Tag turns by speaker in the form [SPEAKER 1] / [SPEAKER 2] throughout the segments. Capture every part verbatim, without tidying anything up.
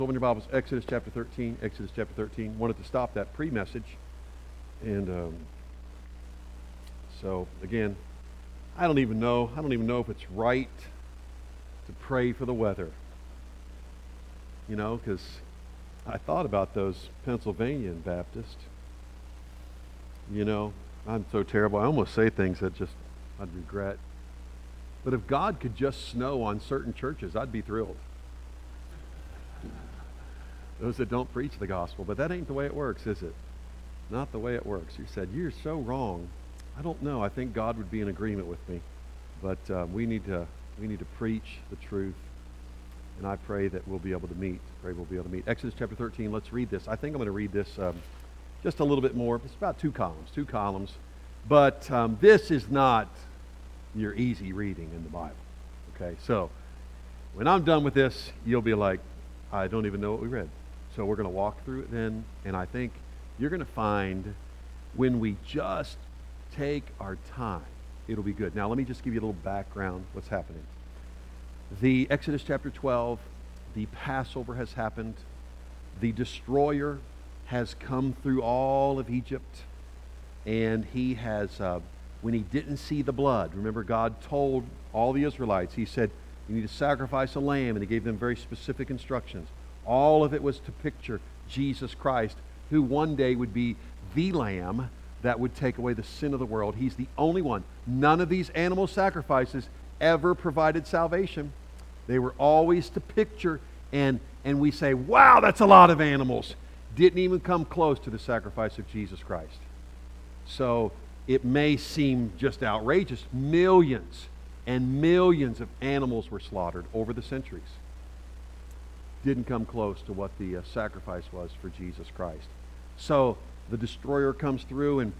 [SPEAKER 1] Open your Bibles, Exodus chapter thirteen. Exodus chapter thirteen. Wanted to stop that pre-message. And um, so, again, I don't even know. I don't even know if it's right to pray for the weather. You know, because I thought about those Pennsylvania Baptists. You know, I'm so terrible. I almost say things that just I'd regret. But if God could just snow on certain churches, I'd be thrilled. Those that don't preach the gospel. But that ain't the way it works, is it? Not the way it works. You said, you're so wrong. I don't know. I think God would be in agreement with me. But uh, we need to we need to preach the truth. And I pray that we'll be able to meet. Pray we'll be able to meet. Exodus chapter thirteen, let's read this. I think I'm going to read this um, just a little bit more. It's about two columns, two columns. But um, this is not your easy reading in the Bible. Okay, so when I'm done with this, you'll be like, I don't even know what we read. So we're going to walk through it then, and I think you're going to find when we just take our time, it'll be good. Now let me just give you a little background what's happening. The Exodus chapter twelve, the Passover has happened. The destroyer has come through all of Egypt, and he has, uh, when he didn't see the blood, remember God told all the Israelites, he said, you need to sacrifice a lamb, and he gave them very specific instructions. All of it was to picture Jesus Christ, who one day would be the lamb that would take away the sin of the world. He's the only one. None of these animal sacrifices ever provided salvation. They were always to picture, and, and we say, wow, that's a lot of animals. Didn't even come close to the sacrifice of Jesus Christ. So it may seem just outrageous. Millions and millions of animals were slaughtered over the centuries. Didn't come close to what the uh, sacrifice was for Jesus Christ. So the destroyer comes through, and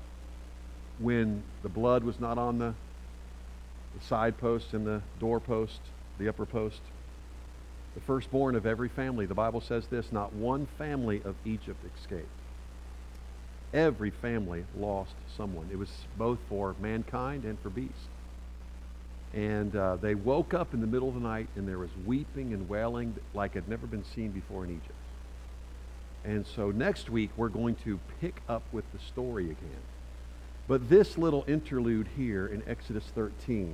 [SPEAKER 1] when the blood was not on the, the side post and the door post, the upper post, the firstborn of every family, the Bible says this, not one family of Egypt escaped. Every family lost someone. It was both for mankind and for beasts. And uh, they woke up in the middle of the night, and there was weeping and wailing like had never been seen before in Egypt. And so next week, we're going to pick up with the story again. But this little interlude here in Exodus thirteen,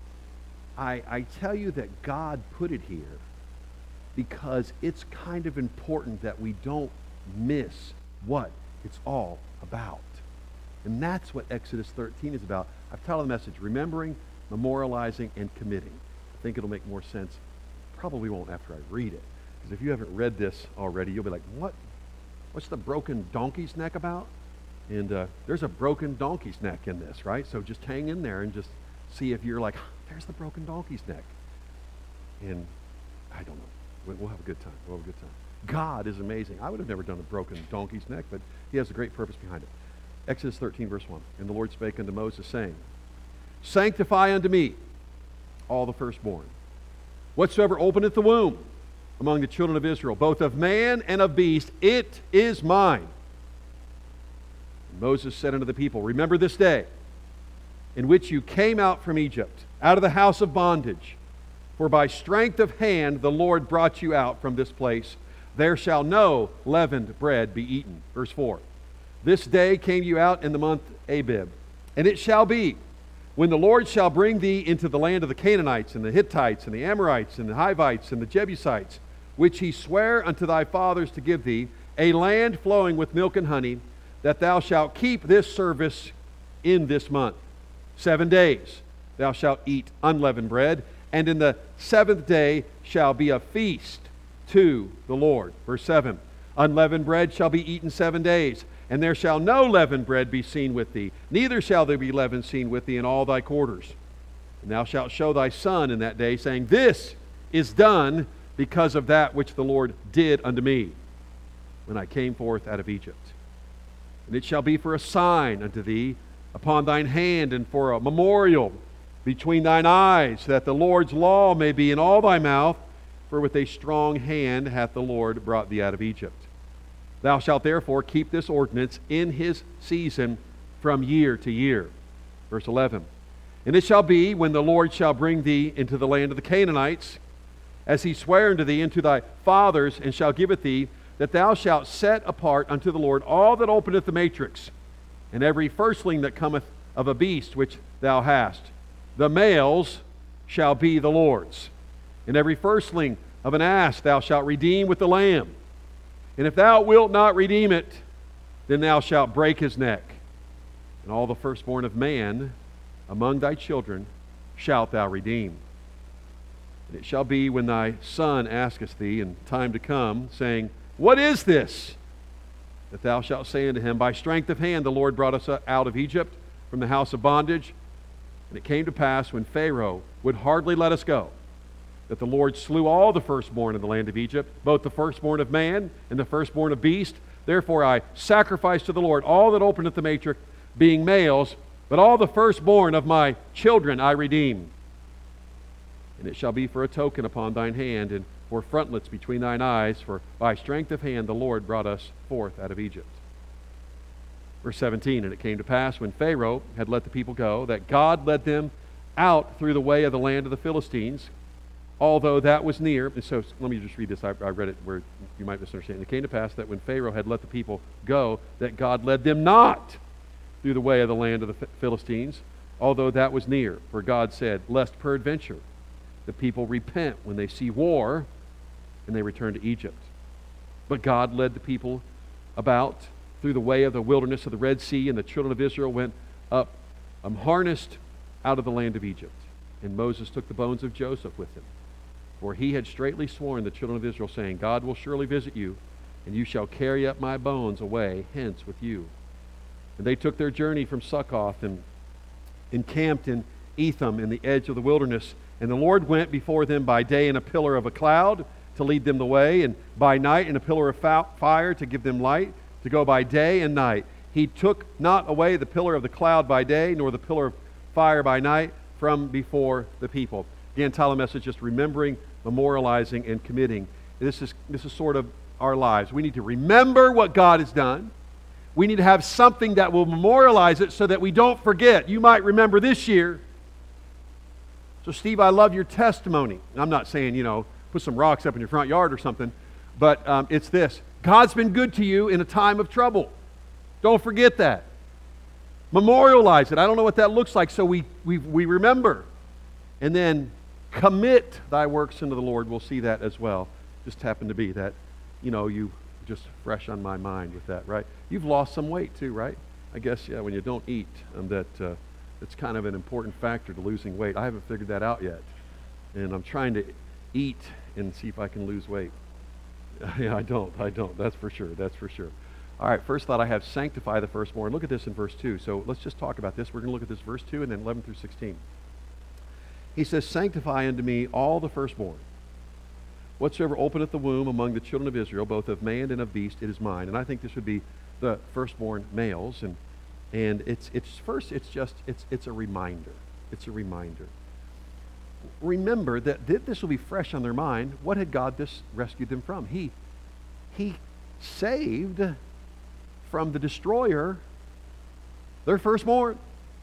[SPEAKER 1] I, I tell you that God put it here because it's kind of important that we don't miss what it's all about. And that's what Exodus thirteen is about. I've titled the message, Remembering, Memorializing, and Committing. I think it'll make more sense. Probably won't after I read it. Because if you haven't read this already, you'll be like, what? What's the broken donkey's neck about? And uh, there's a broken donkey's neck in this, right? So just hang in there and just see if you're like, there's the broken donkey's neck. And I don't know. We'll have a good time. We'll have a good time. God is amazing. I would have never done a broken donkey's neck, but he has a great purpose behind it. Exodus thirteen, verse one. And the Lord spake unto Moses, saying, Sanctify unto me all the firstborn, whatsoever openeth the womb among the children of Israel, both of man and of beast, it is mine. And Moses said unto the people, Remember this day in which you came out from Egypt, out of the house of bondage. For by strength of hand the Lord brought you out from this place. There shall no leavened bread be eaten. Verse four. This day came you out in the month Abib. And it shall be, when the Lord shall bring thee into the land of the Canaanites, and the Hittites, and the Amorites, and the Hivites, and the Jebusites, which he sware unto thy fathers to give thee, a land flowing with milk and honey, that thou shalt keep this service in this month. Seven days thou shalt eat unleavened bread, and in the seventh day shall be a feast to the Lord. Verse seven. Unleavened bread shall be eaten seven days, and there shall no leavened bread be seen with thee, neither shall there be leaven seen with thee in all thy quarters. And thou shalt show thy son in that day, saying, This is done because of that which the Lord did unto me when I came forth out of Egypt. And it shall be for a sign unto thee upon thine hand, and for a memorial between thine eyes, that the Lord's law may be in all thy mouth, for with a strong hand hath the Lord brought thee out of Egypt. Thou shalt therefore keep this ordinance in his season from year to year. Verse eleven. And it shall be, when the Lord shall bring thee into the land of the Canaanites, as he sware unto thee and to thy fathers, and shall give it thee, that thou shalt set apart unto the Lord all that openeth the matrix, and every firstling that cometh of a beast which thou hast. The males shall be the Lord's. And every firstling of an ass thou shalt redeem with the lamb. And if thou wilt not redeem it, then thou shalt break his neck. And all the firstborn of man among thy children shalt thou redeem. And it shall be when thy son asketh thee in time to come, saying, What is this? That thou shalt say unto him, By strength of hand the Lord brought us out of Egypt from the house of bondage. And it came to pass, when Pharaoh would hardly let us go, that the Lord slew all the firstborn in the land of Egypt, both the firstborn of man and the firstborn of beast. Therefore I sacrifice to the Lord all that openeth the matrix, being males, but all the firstborn of my children I redeem. And it shall be for a token upon thine hand, and for frontlets between thine eyes, for by strength of hand the Lord brought us forth out of Egypt. Verse seventeen, And it came to pass, when Pharaoh had let the people go, that God led them out through the way of the land of the Philistines, although that was near. And so let me just read this. I, I read it where you might misunderstand. And it came to pass that when Pharaoh had let the people go, that God led them not through the way of the land of the Philistines, although that was near. For God said, Lest peradventure the people repent when they see war, and they return to Egypt. But God led the people about through the way of the wilderness of the Red Sea, and the children of Israel went up um, harnessed out of the land of Egypt. And Moses took the bones of Joseph with him, for he had straitly sworn the children of Israel, saying, God will surely visit you, and you shall carry up my bones away hence with you. And they took their journey from Succoth, and encamped in Etham in the edge of the wilderness. And the Lord went before them by day in a pillar of a cloud to lead them the way, and by night in a pillar of fire to give them light, to go by day and night. He took not away the pillar of the cloud by day, nor the pillar of fire by night from before the people. Again, title of the message, just remembering, memorializing, and committing. This is, this is sort of our lives. We need to remember what God has done. We need to have something that will memorialize it so that we don't forget. You might remember this year. So Steve, I love your testimony. I'm not saying, you know, put some rocks up in your front yard or something, but um, it's this. God's been good to you in a time of trouble. Don't forget that. Memorialize it. I don't know what that looks like, so we, we, we remember. And then commit thy works unto the Lord. We'll see that as well. Just happened to be that, you know, you just fresh on my mind with that, right? You've lost some weight too, right? I guess, yeah, when you don't eat, um, that uh, it's kind of an important factor to losing weight. I haven't figured that out yet. And I'm trying to eat and see if I can lose weight. Yeah, I don't. I don't. That's for sure. That's for sure. All right, first thought I have, sanctify the firstborn. Look at this in verse two. So let's just talk about this. We're going to look at this verse two and then eleven through sixteen. He says, sanctify unto me all the firstborn. Whatsoever openeth the womb among the children of Israel, both of man and of beast, it is mine. And I think this would be the firstborn males. And and it's it's first, it's just, it's it's a reminder. It's a reminder. Remember that th- this will be fresh on their mind. What had God this rescued them from? He, he saved from the destroyer their firstborn.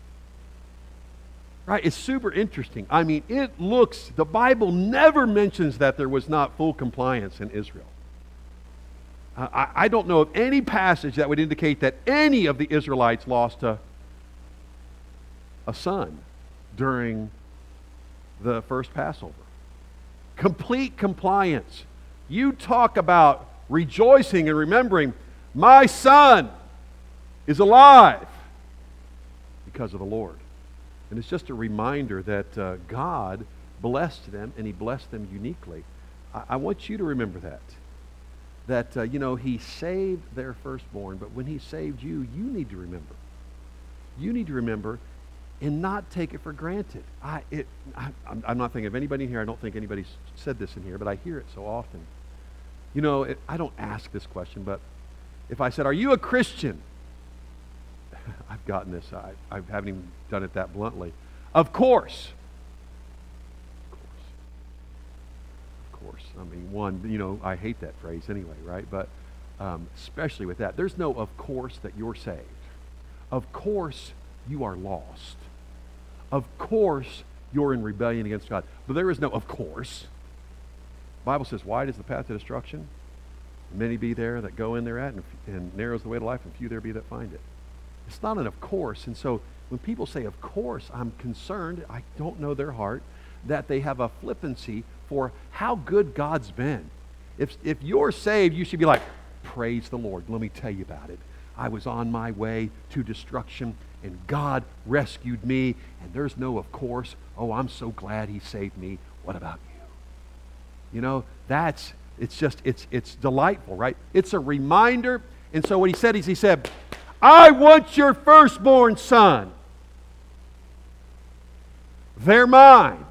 [SPEAKER 1] Right? It's super interesting. I mean, it looks, the Bible never mentions that there was not full compliance in Israel. Uh, I, I don't know of any passage that would indicate that any of the Israelites lost a, a son during the first Passover. Complete compliance. You talk about rejoicing and remembering, my son is alive because of the Lord. And it's just a reminder that uh, God blessed them, and He blessed them uniquely. I, I want you to remember that. That, uh, you know, He saved their firstborn, but when He saved you, you need to remember. You need to remember and not take it for granted. I, it, I, I'm, I'm not thinking of anybody in here. I don't think anybody's said this in here, but I hear it so often. You know, it, I don't ask this question, but if I said, are you a Christian? I've gotten this. I, I haven't even done it that bluntly. Of course. Of course. Of course. I mean, one, you know, I hate that phrase anyway, right? But um, especially with that. There's no of course that you're saved. Of course you are lost. Of course you're in rebellion against God. But there is no of course. Bible says, wide is the path to destruction. Many be there that go in thereat, and, and narrow is the way to life, and few there be that find it. It's not an of course. And so when people say, of course, I'm concerned, I don't know their heart, that they have a flippancy for how good God's been. If, if you're saved, you should be like, praise the Lord. Let me tell you about it. I was on my way to destruction, and God rescued me, and there's no of course. Oh, I'm so glad he saved me. What about you? You know, that's, it's just, it's, it's delightful, right? It's a reminder. And so what he said is, he said, I want your firstborn son. They're mine.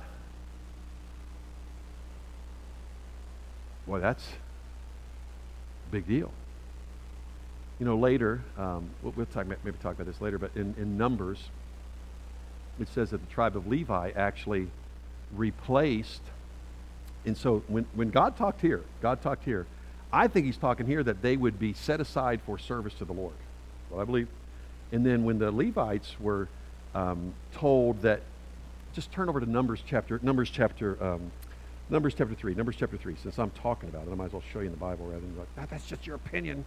[SPEAKER 1] Boy, that's a big deal. You know, later, um, we'll, we'll talk, maybe talk about this later, but in, in Numbers, it says that the tribe of Levi actually replaced, and so when, when God talked here, God talked here, I think he's talking here that they would be set aside for service to the Lord. Well, I believe. And then when the Levites were um, told that, just turn over to Numbers chapter, Numbers chapter, um, Numbers chapter three, Numbers chapter three, since I'm talking about it, I might as well show you in the Bible rather than like, ah, that's just your opinion.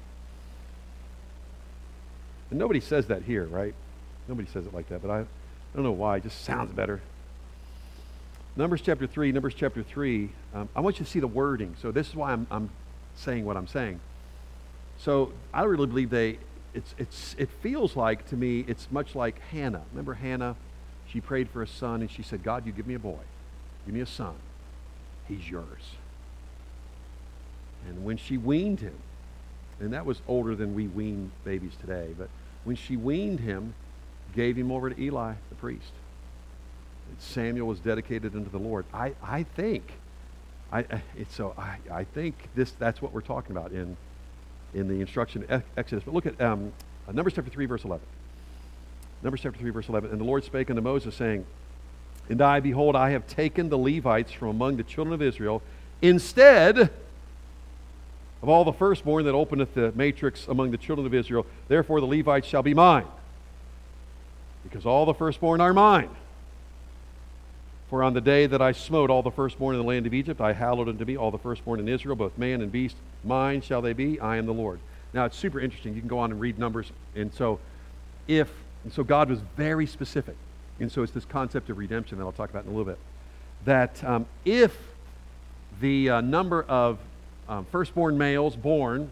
[SPEAKER 1] And nobody says that here, right? Nobody says it like that, but I, I don't know why. It just sounds better. Numbers chapter three, Numbers chapter three, um, I want you to see the wording. So this is why I'm, I'm saying what I'm saying. So I really believe they, it's, it's, it feels like, to me, it's much like Hannah. Remember Hannah? She prayed for a son, and she said, God, you give me a boy. Give me a son. He's yours. And when she weaned him, and that was older than we wean babies today, but when she weaned him, gave him over to Eli, the priest. And Samuel was dedicated unto the Lord. I, I think, I, it's so I, I think this that's what we're talking about in, in the instruction of Exodus. But look at um, Numbers chapter three, verse eleven. Numbers chapter three, verse eleven. And the Lord spake unto Moses, saying, And I, behold, I have taken the Levites from among the children of Israel, instead of all the firstborn that openeth the matrix among the children of Israel. Therefore the Levites shall be mine, because all the firstborn are mine. For on the day that I smote all the firstborn in the land of Egypt, I hallowed unto me all the firstborn in Israel, both man and beast. Mine shall they be. I am the Lord. Now it's super interesting. You can go on and read Numbers. And so if, and so God was very specific. And so it's this concept of redemption that I'll talk about in a little bit. That um, if the uh, number of Um, firstborn males born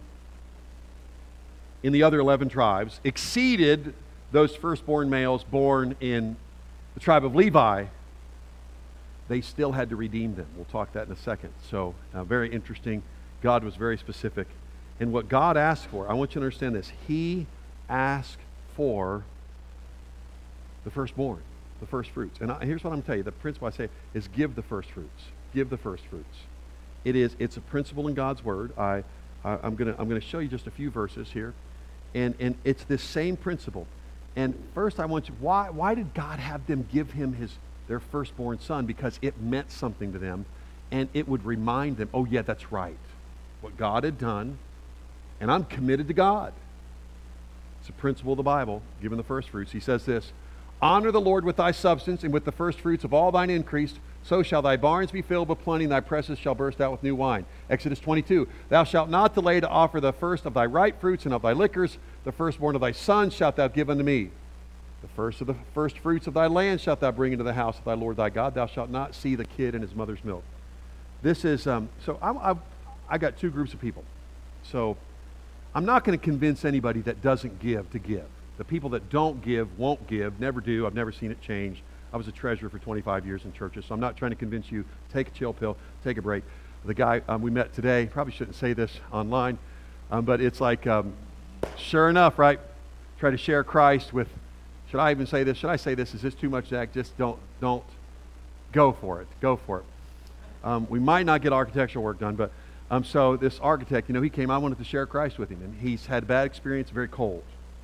[SPEAKER 1] in the other eleven tribes exceeded those firstborn males born in the tribe of Levi, they still had to redeem them. We'll talk that in a second. So uh, very interesting. God was very specific. And what God asked for, I want you to understand this. He asked for the firstborn, the first fruits. And I, here's what I'm telling you. The principle I say is give the first fruits. Give the first fruits. It is, it's a principle in God's Word. I, I, I'm going to I'm gonna show you just a few verses here. And, and it's this same principle. And first I want you, why, why did God have them give him his their firstborn son? Because it meant something to them. And it would remind them, oh yeah, that's right. What God had done. And I'm committed to God. It's a principle of the Bible, given the first fruits. He says this, honor the Lord with thy substance, and with the first fruits of all thine increase. So shall thy barns be filled with plenty, and thy presses shall burst out with new wine. Exodus twenty-two, thou shalt not delay to offer the first of thy ripe fruits and of thy liquors. The firstborn of thy sons shalt thou give unto me. The first of the first fruits of thy land shalt thou bring into the house of thy Lord thy God. Thou shalt not see the kid in his mother's milk. This is, um, so I, I, I got two groups of people. So I'm not going to convince anybody that doesn't give to give. The people that don't give won't give, never do. I've never seen it change. I was a treasurer for twenty-five years in churches, so I'm not trying to convince you, take a chill pill, take a break. The guy um, we met today, probably shouldn't say this online, um, but it's like, um, sure enough, right? Try to share Christ with, should I even say this? Should I say this? Is this too much, Zach? Just don't, don't, go for it. Go for it. Um, we might not get architectural work done, but um, so this architect, you know, he came, I wanted to share Christ with him, and he's had a bad experience, very cold.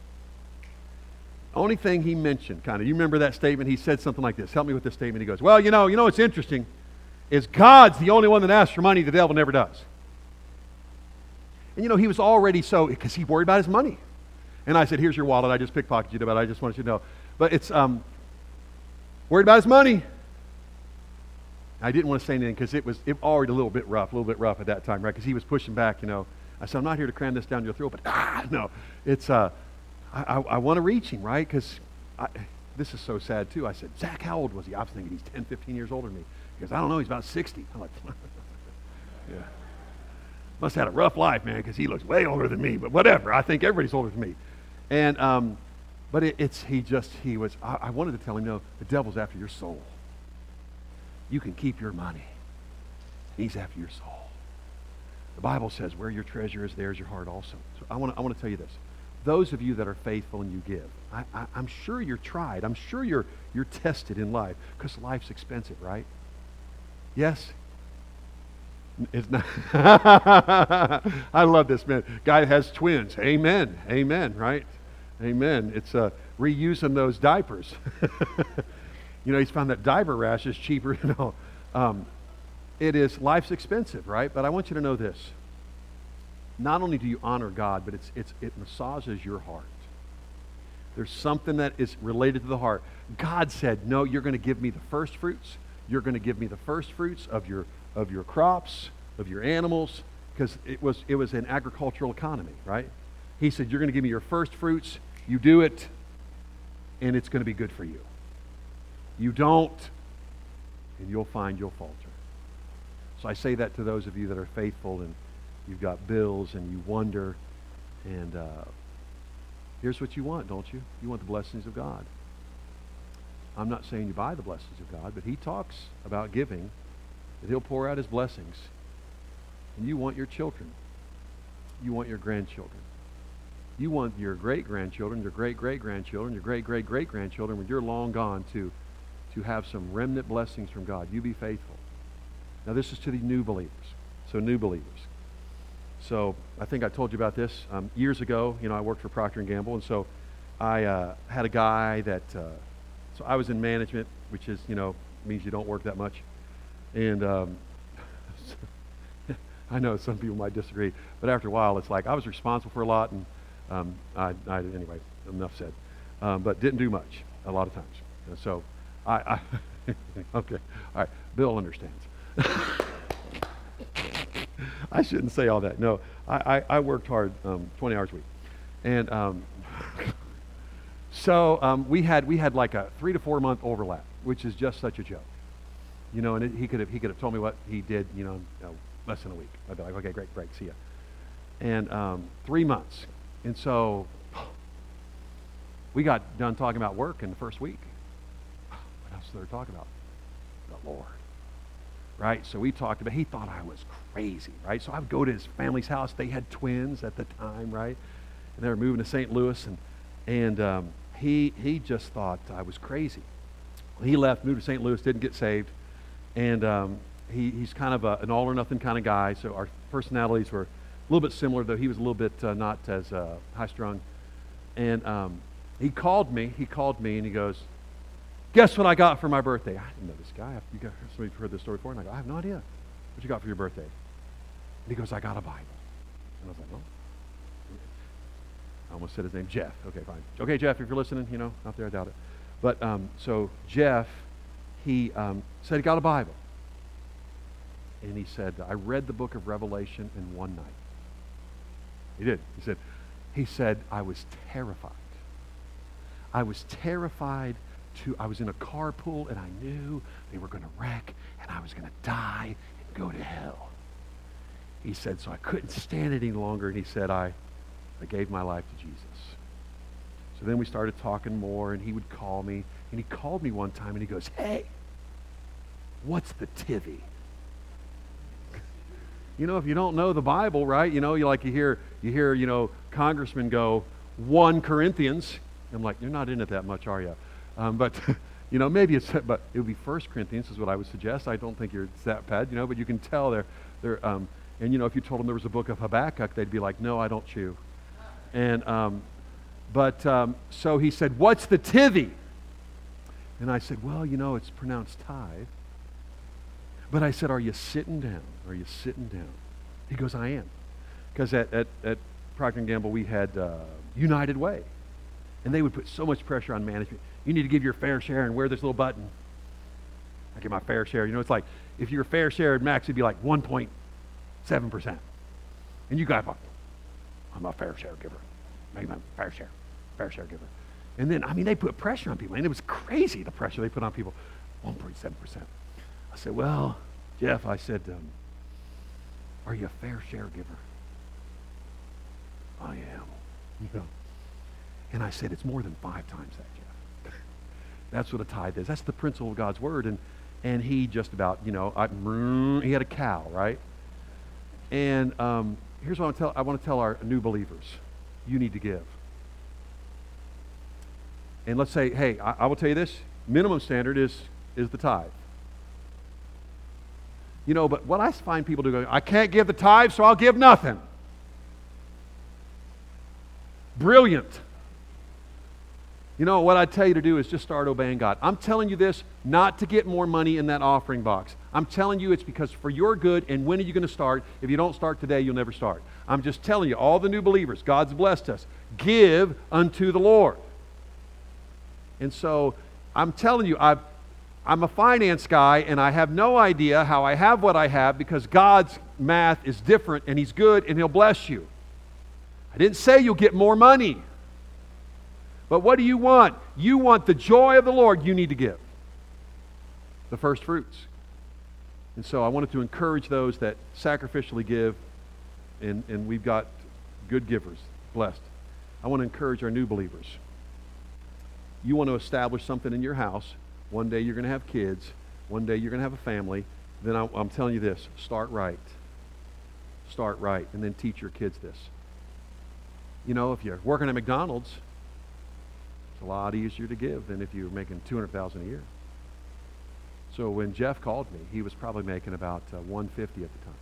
[SPEAKER 1] Only thing he mentioned, kind of, you remember that statement? He said something like this. Help me with this statement. He goes, well, you know, you know what's interesting is God's the only one that asks for money. The devil never does. And you know, he was already so, because he worried about his money. And I said, here's your wallet. I just pickpocketed you, but I just wanted you to know. But it's um, worried about his money. I didn't want to say anything because it was it already a little bit rough, a little bit rough at that time, right? Because he was pushing back, you know. I said, I'm not here to cram this down your throat, but ah, no. It's, uh, I, I, I want to reach him, right? Because this is so sad, too. I said, Zach, how old was he? I was thinking he's ten, fifteen years older than me. He goes, I don't know, he's about sixty. I'm like, yeah. Must have had a rough life, man, because he looks way older than me, but whatever. I think everybody's older than me. And, um, but it, it's, he just, he was, I, I wanted to tell him, no, the devil's after your soul. You can keep your money. He's after your soul. The Bible says, where your treasure is, there's your heart also. So I want to I want to tell you this. Those of you that are faithful and you give, I, I, I'm sure you're tried. I'm sure you're you're tested in life because life's expensive, right? Yes? It's not. I love this, man. Guy has twins. Amen. Amen, right? Amen. It's uh, reusing those diapers. You know, he's found that diaper rash is cheaper, you know. Um, It is, life's expensive, right? But I want you to know this. Not only do you honor God, but it's, it's, it massages your heart. There's something that is related to the heart. God said, no, you're going to give me the first fruits. You're going to give me the first fruits of your, of your crops, of your animals, because it was, it was an agricultural economy, right? He said, you're going to give me your first fruits. You do it, and it's going to be good for you. You don't, and you'll find you'll falter. So I say that to those of you that are faithful and you've got bills and you wonder, and uh, here's what you want, don't you? You want the blessings of God. I'm not saying you buy the blessings of God, but he talks about giving, that he'll pour out his blessings. And you want your children. You want your grandchildren. You want your great-grandchildren, your great-great-grandchildren, your great-great-great-grandchildren, when you're long gone, to, to have some remnant blessings from God. You be faithful. Now, this is to the new believers. So, new believers. So, I think I told you about this. Um, years ago, you know, I worked for Procter and Gamble, and so I uh, had a guy that, uh, so I was in management, which is, you know, means you don't work that much. And um, I know some people might disagree, but after a while, it's like I was responsible for a lot, and um, I, I, anyway, enough said. Um, but didn't do much a lot of times. And so, I, I okay, all right, Bill understands. I shouldn't say all that. No, I, I, I worked hard, um, twenty hours a week, and um, so um, we had we had like a three to four month overlap, which is just such a joke, you know. And it, he could have he could have told me what he did, you know, you know, less than a week. I'd be like, okay, great, great, see ya. And um, three months, and so we got done talking about work in the first week. What else is there to talk about? The Lord. Right? So we talked about, he thought I was crazy, right? So I would go to his family's house. They had twins at the time, right? And they were moving to Saint Louis, and and um, he he just thought I was crazy. He left, moved to Saint Louis, didn't get saved, and um, he he's kind of a, an all or nothing kind of guy. So our personalities were a little bit similar, though he was a little bit uh, not as uh, high strung. And um, he called me. He called me, and he goes, guess what I got for my birthday? I didn't know this guy. You got, somebody's heard this story before? And I go, I have no idea. What you got for your birthday? And he goes, I got a Bible. And I was like, oh. I almost said his name, Jeff. Okay, fine. Okay, Jeff, if you're listening, you know, out there, I doubt it. But um, so Jeff, he um, said he got a Bible. And he said, I read the book of Revelation in one night. He did. He said, he said, I was terrified. I was terrified to, I was in a carpool and I knew they were going to wreck and I was going to die and go to hell. He said, so I couldn't stand it any longer. And he said, I, I gave my life to Jesus. So then we started talking more, and he would call me. And he called me one time and he goes, hey, what's the tivy? You know, if you don't know the Bible, right, you know, you like you hear, you hear, you know, congressmen go, First Corinthians. I'm like, you're not in it that much, are you? Um, but, you know, maybe it's, but it would be First Corinthians is what I would suggest. I don't think you're it's that bad, you know, but you can tell they're, they're um, and, you know, if you told them there was a book of Habakkuk, they'd be like, no, I don't chew. And, um, but, um, so he said, what's the tivy? And I said, well, you know, it's pronounced tithe. But I said, are you sitting down? Are you sitting down? He goes, I am. Because at, at, at Procter and Gamble, we had uh, United Way. And they would put so much pressure on management. You need to give your fair share and wear this little button. I get my fair share. You know, it's like, if your fair share at max, it'd be like one point seven percent. And you guys, I'm a fair share giver. Maybe I'm a fair share, fair share giver. And then, I mean, they put pressure on people, and it was crazy, the pressure they put on people. one point seven percent. I said, well, Jeff, I said, um, are you a fair share giver? I am. You know. And I said, it's more than five times that, Jeff. That's what a tithe is. That's the principle of God's word. And and he just about, you know, I, he had a cow, right? And um, here's what I want to tell, I want to tell our new believers. You need to give. And let's say, hey, I, I will tell you this, minimum standard is, is the tithe. You know, but what I find people do, go, I can't give the tithe, so I'll give nothing. Brilliant. You know, what I tell you to do is just start obeying God. I'm telling you this not to get more money in that offering box. I'm telling you it's because for your good, and when are you going to start? If you don't start today, you'll never start. I'm just telling you, all the new believers, God's blessed us. Give unto the Lord. And so, I'm telling you, I've, I'm a finance guy, and I have no idea how I have what I have because God's math is different, and He's good, and He'll bless you. I didn't say you'll get more money. But what do you want? You want the joy of the Lord, you need to give. The first fruits. And so I wanted to encourage those that sacrificially give, and, and we've got good givers, blessed. I want to encourage our new believers. You want to establish something in your house. One day you're going to have kids. One day you're going to have a family. Then I, I'm telling you this, start right. Start right, and then teach your kids this. You know, if you're working at McDonald's, it's a lot easier to give than if you're making two hundred thousand dollars a year. So when Jeff called me, he was probably making about uh, one hundred fifty thousand dollars at the time.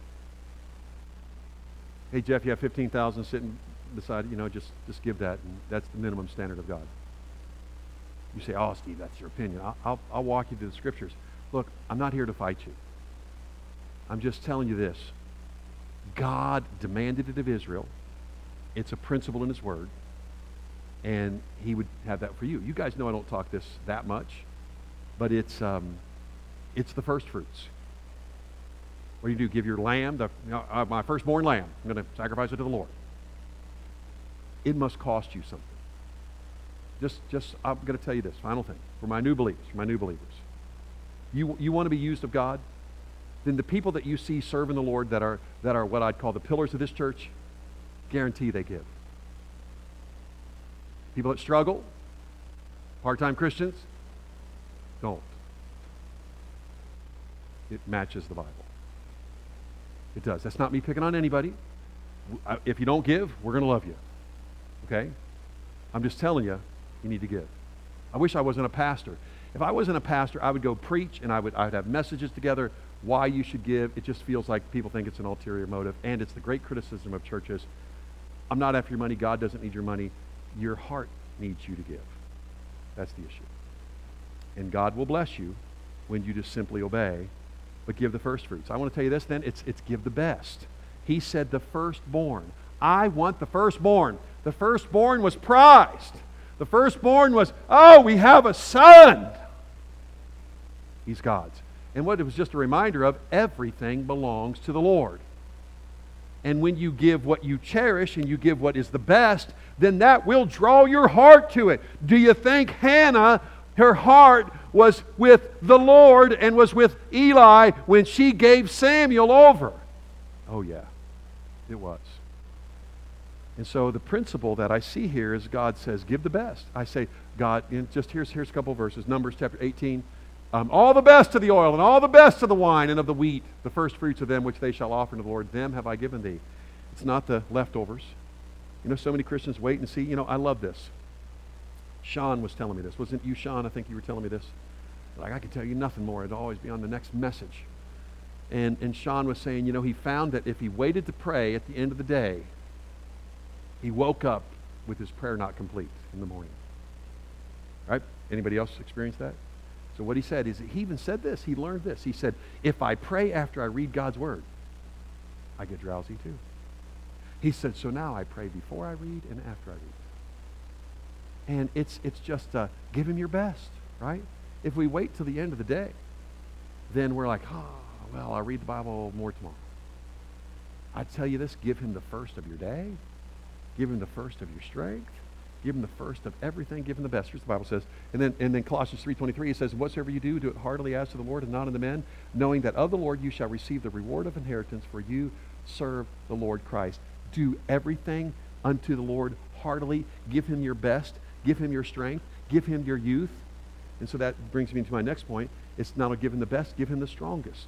[SPEAKER 1] Hey, Jeff, you have fifteen thousand dollars sitting beside, you know, just, just give that, and that's the minimum standard of God. You say, oh, Steve, that's your opinion. I'll, I'll, I'll walk you through the scriptures. Look, I'm not here to fight you. I'm just telling you this. God demanded it of Israel. It's a principle in His Word. And He would have that for you. You guys know I don't talk this that much, but it's um, it's the first fruits. What do you do? Give your lamb, the, you know, uh, my firstborn lamb. I'm going to sacrifice it to the Lord. It must cost you something. Just, just I'm going to tell you this final thing for my new believers. For my new believers, you you want to be used of God? Then the people that you see serving the Lord that are that are what I'd call the pillars of this church, guarantee they give. People that struggle, part-time Christians, don't. It matches the Bible. It does. That's not me picking on anybody. If you don't give, we're going to love you. Okay? I'm just telling you, you need to give. I wish I wasn't a pastor. If I wasn't a pastor, I would go preach, and I would I would have messages together why you should give. It just feels like people think it's an ulterior motive, and it's the great criticism of churches. I'm not after your money. God doesn't need your money. Your heart needs you to give. That's the issue. And God will bless you when you just simply obey, but give the first fruits. I want to tell you this then, it's it's give the best. He said the firstborn. I want the firstborn. The firstborn was prized. The firstborn was, oh, we have a son. He's God's. And what it was just a reminder of, everything belongs to the Lord. And when you give what you cherish and you give what is the best, then that will draw your heart to it. Do you think Hannah, her heart was with the Lord and was with Eli when she gave Samuel over? Oh yeah, it was. And so the principle that I see here is God says, give the best. I say, God, and just here's, here's a couple of verses. Numbers chapter eighteen. Um, all the best of the oil and all the best of the wine and of the wheat, the first fruits of them which they shall offer to the Lord, them have I given thee. It's not the leftovers. You know, so many Christians wait and see. You know, I love this. Sean was telling me this. Wasn't you, Sean? I think you were telling me this. Like, I could tell you nothing more. It'd always be on the next message. And, and Sean was saying, you know, he found that if he waited to pray at the end of the day, he woke up with his prayer not complete in the morning. Right? Anybody else experience that? So what he said is, he even said this, he learned this. He said, if I pray after I read God's Word, I get drowsy too. He said, so now I pray before I read and after I read. And it's it's just, uh, give Him your best, right? If we wait till the end of the day, then we're like, oh, well, I'll read the Bible more tomorrow. I tell you this, give him the first of your day. Give him the first of your strength. Give him the first of everything. Give him the best. Here's the Bible says. And then, and then Colossians three twenty-three, it says, whatsoever you do, do it heartily as to the Lord and not unto men, knowing that of the Lord you shall receive the reward of inheritance, for you serve the Lord Christ. Do everything unto the Lord heartily. Give him your best. Give him your strength. Give him your youth. And so that brings me to my next point. It's not give him the best, give him the strongest.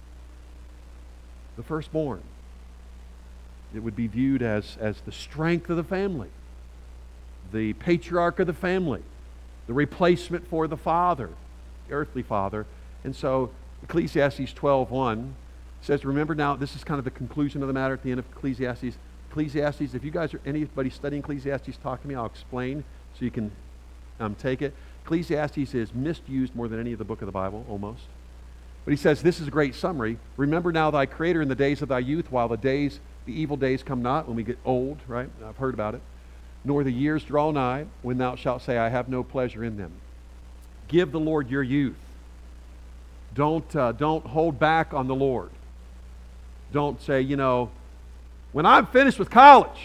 [SPEAKER 1] The firstborn. It would be viewed as, as the strength of the family, the patriarch of the family, the replacement for the father, the earthly father. And so Ecclesiastes twelve one says, remember now, this is kind of the conclusion of the matter at the end of Ecclesiastes. Ecclesiastes, if you guys are, anybody studying Ecclesiastes, talk to me, I'll explain so you can um, take it. Ecclesiastes is misused more than any of the book of the Bible, almost. But he says, this is a great summary. Remember now thy Creator in the days of thy youth, while the days, the evil days come not, when we get old, right? I've heard about it. Nor the years draw nigh, when thou shalt say, I have no pleasure in them. Give the Lord your youth. Don't, uh, don't hold back on the Lord. Don't say, you know, when I'm finished with college,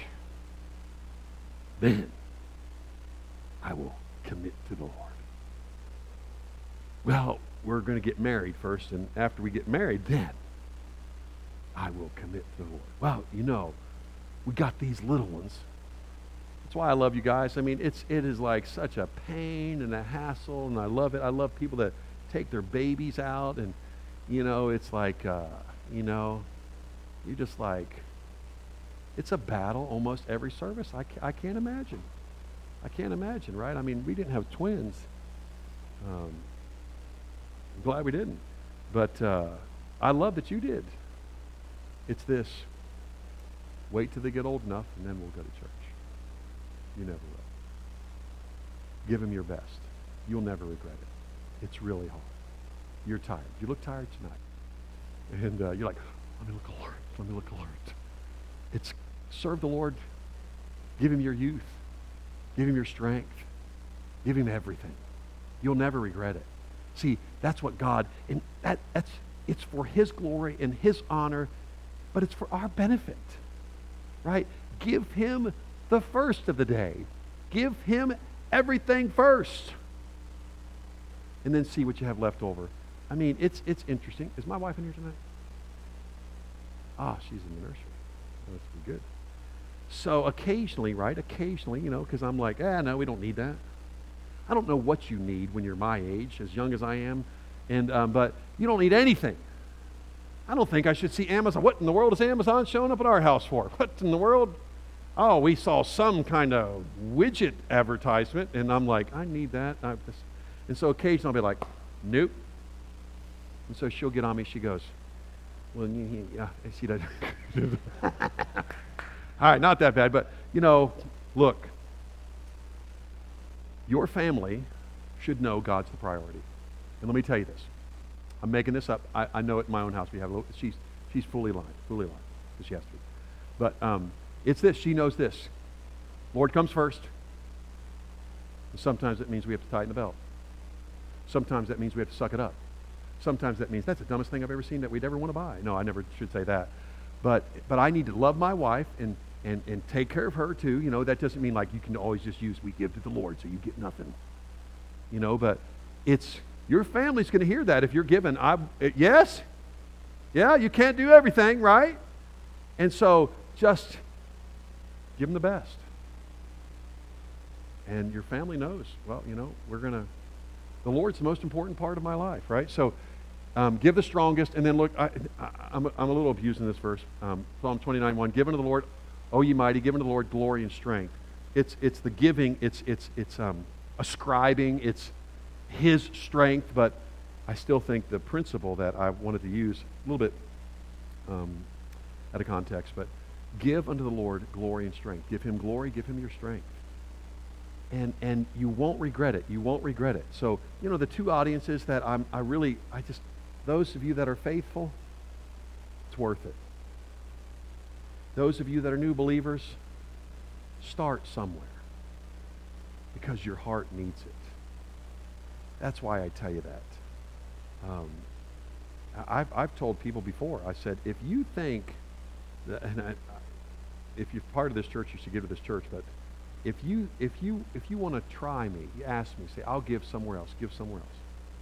[SPEAKER 1] then I will commit to the Lord. Well, we're going to get married first, and after we get married, then I will commit to the Lord. Well, you know, we got these little ones. That's why I love you guys. I mean, it's it is like such a pain and a hassle, and I love it. I love people that take their babies out, and you know, it's like, uh, you know, you're just like, it's a battle almost every service. I, ca- I can't imagine. I can't imagine, right? I mean, we didn't have twins. Um, I'm glad we didn't. But uh, I love that you did. It's this. Wait till they get old enough, and then we'll go to church. You never will. Give them your best. You'll never regret it. It's really hard. You're tired. You look tired tonight. And uh, you're like, let me look alert. Let me look alert. It's serve the Lord. Give him your youth. Give him your strength. Give him everything. You'll never regret it. See, that's what God, and that, that's, it's for his glory and his honor, but it's for our benefit, right? Give him the first of the day. Give him everything first. And then see what you have left over. I mean, it's it's interesting. Is my wife in here tonight? Ah, she's in the nursery. That's good. So occasionally, right, occasionally, you know, because I'm like, ah, no, we don't need that. I don't know what you need when you're my age, as young as I am, and um, but you don't need anything. I don't think I should see Amazon. What in the world is Amazon showing up at our house for? What in the world? Oh, we saw some kind of widget advertisement, and I'm like, I need that. I, and so occasionally I'll be like, nope. And so she'll get on me. She goes, well, yeah, she does. All right, not that bad, but, you know, look, your family should know God's the priority. And let me tell you this. I'm making this up. I, I know it in my own house. We have a little, she's, she's fully lying, fully lying, because she has to be. But um, it's this. She knows this. Lord comes first. And sometimes it means we have to tighten the belt. Sometimes that means we have to suck it up. Sometimes that means that's the dumbest thing I've ever seen that we'd ever want to buy. No, I never should say that. But but I need to love my wife and, and, and take care of her too. You know, that doesn't mean like you can always just use we give to the Lord so you get nothing. You know, but it's your family's going to hear that if you're given. I yes? Yeah, you can't do everything, right? And so just give them the best. And your family knows, well, you know, we're going to, the Lord's the most important part of my life, right? So um, give the strongest, and then look, I, I, I'm, I'm a little abusing this verse. Um, Psalm twenty-nine one, give unto the Lord, O ye mighty, give unto the Lord glory and strength. It's it's the giving, it's it's it's um, ascribing, it's his strength, but I still think the principle that I wanted to use a little bit um, out of context, but give unto the Lord glory and strength. Give him glory, give him your strength. And and you won't regret it. You won't regret it. So, you know, the two audiences that I'm, I really, I just, those of you that are faithful, it's worth it. Those of you that are new believers, start somewhere because your heart needs it. That's why I tell you that. Um, I've, I've told people before, I said, if you think, that, and I, if you're part of this church, you should give to this church, but if you, if you, if you want to try me, you ask me, say, I'll give somewhere else, give somewhere else.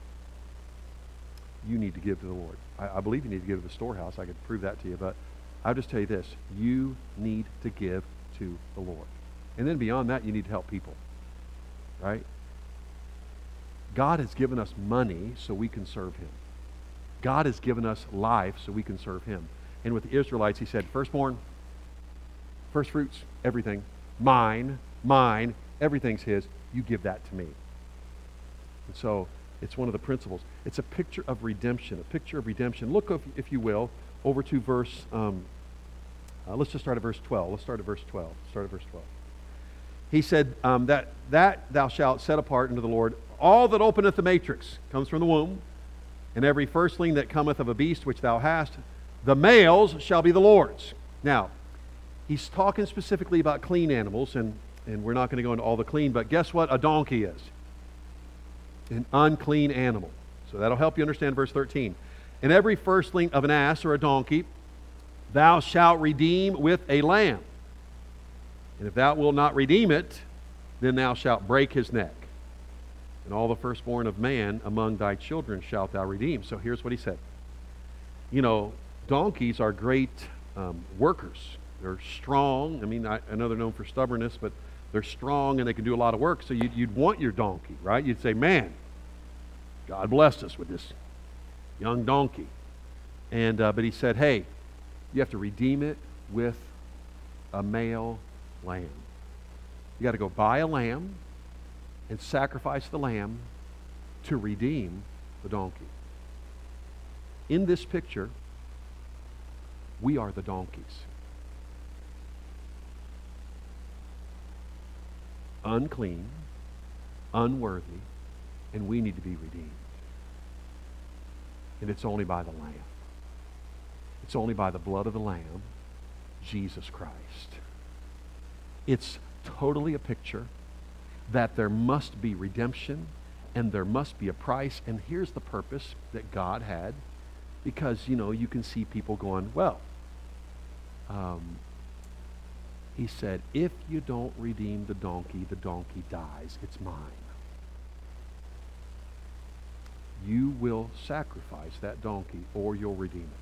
[SPEAKER 1] You need to give to the Lord. I, I believe you need to give to the storehouse. I could prove that to you, but I'll just tell you this. You need to give to the Lord. And then beyond that, you need to help people, right? God has given us money so we can serve Him. God has given us life so we can serve Him. And with the Israelites, He said, firstborn, first fruits, everything, mine, mine, everything's His. You give that to me. And so it's one of the principles. It's a picture of redemption, a picture of redemption. Look, if, if you will, over to verse, um, uh, let's just start at verse twelve. Let's start at verse twelve. Start at verse twelve. He said, um, that, that thou shalt set apart unto the Lord all that openeth the matrix, comes from the womb, and every firstling that cometh of a beast which thou hast, the males shall be the Lord's. Now, he's talking specifically about clean animals, and, and we're not going to go into all the clean, but guess what a donkey is? An unclean animal. So that'll help you understand verse thirteen. And every firstling of an ass or a donkey thou shalt redeem with a lamb. And if thou wilt not redeem it, then thou shalt break his neck. And all the firstborn of man among thy children shalt thou redeem. So here's what he said. You know, donkeys are great um, workers. They're strong. I mean, I, I know they're known for stubbornness, but they're strong and they can do a lot of work. So you'd, you'd want your donkey, right? You'd say, man, God blessed us with this young donkey. And uh, but he said, hey, you have to redeem it with a male lamb. You got to go buy a lamb and sacrifice the lamb to redeem the donkey. In this picture, we are the donkeys. Unclean, unworthy, and we need to be redeemed. And it's only by the Lamb. It's only by the blood of the Lamb, Jesus Christ. It's totally a picture that there must be redemption and there must be a price. And here's the purpose that God had, because, you know, you can see people going, well, um, he said, if you don't redeem the donkey, the donkey dies. It's mine. You will sacrifice that donkey or you'll redeem it.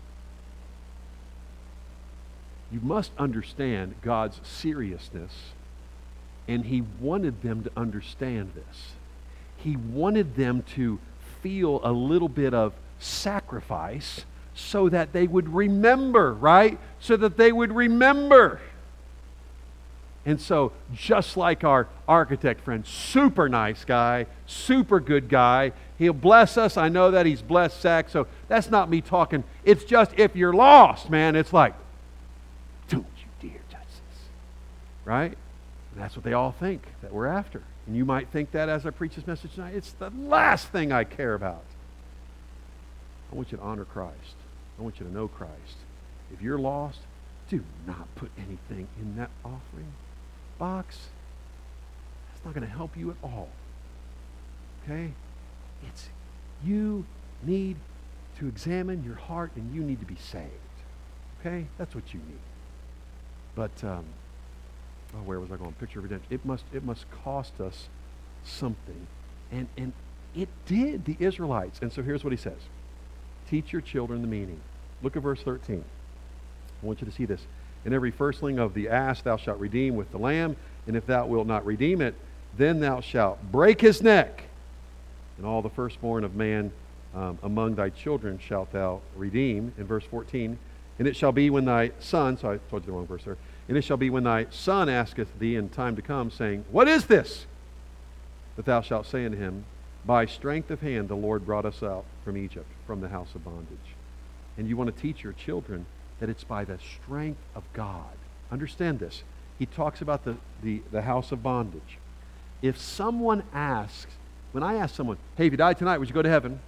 [SPEAKER 1] You must understand God's seriousness, and He wanted them to understand this. He wanted them to feel a little bit of sacrifice so that they would remember, right? So that they would remember. And so, just like our architect friend, super nice guy, super good guy. He'll bless us. I know that he's blessed Zach, so that's not me talking. It's just if you're lost, man, it's like, don't you dare touch this. Right? And that's what they all think that we're after. And you might think that as I preach this message tonight. It's the last thing I care about. I want you to honor Christ. I want you to know Christ. If you're lost, do not put anything in that offering box. That's not going to help you at all. Okay? It's you need to examine your heart and you need to be saved. Okay? That's what you need. But um, oh, where was I going? Picture of redemption. It must it must cost us something. And and it did, the Israelites. And so here's what he says. Teach your children the meaning. Look at verse thirteen. I want you to see this. And every firstling of the ass thou shalt redeem with the lamb, and if thou wilt not redeem it, then thou shalt break his neck. And all the firstborn of man um, among thy children shalt thou redeem. In verse fourteen, and it shall be when thy son, so I told you the wrong verse there, and it shall be when thy son asketh thee in time to come, saying, what is this? That thou shalt say unto him, by strength of hand the Lord brought us out from Egypt, from the house of bondage. And you want to teach your children that it's by the strength of God. Understand this. He talks about the, the, the house of bondage. If someone asks, when I ask someone, hey, if you died tonight, would you go to heaven?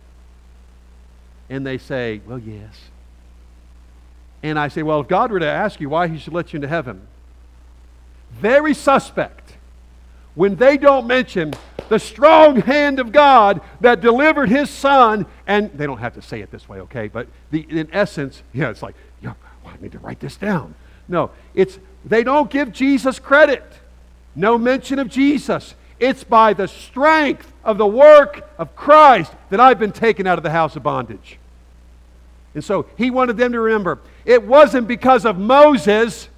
[SPEAKER 1] And they say, well, yes. And I say, well, if God were to ask you why He should let you into heaven, very suspect when they don't mention, the strong hand of God that delivered His Son. And they don't have to say it this way, okay? But the, in essence, yeah, it's like, yeah, well, I need to write this down. No, it's they don't give Jesus credit. No mention of Jesus. It's by the strength of the work of Christ that I've been taken out of the house of bondage. And so He wanted them to remember, it wasn't because of Moses.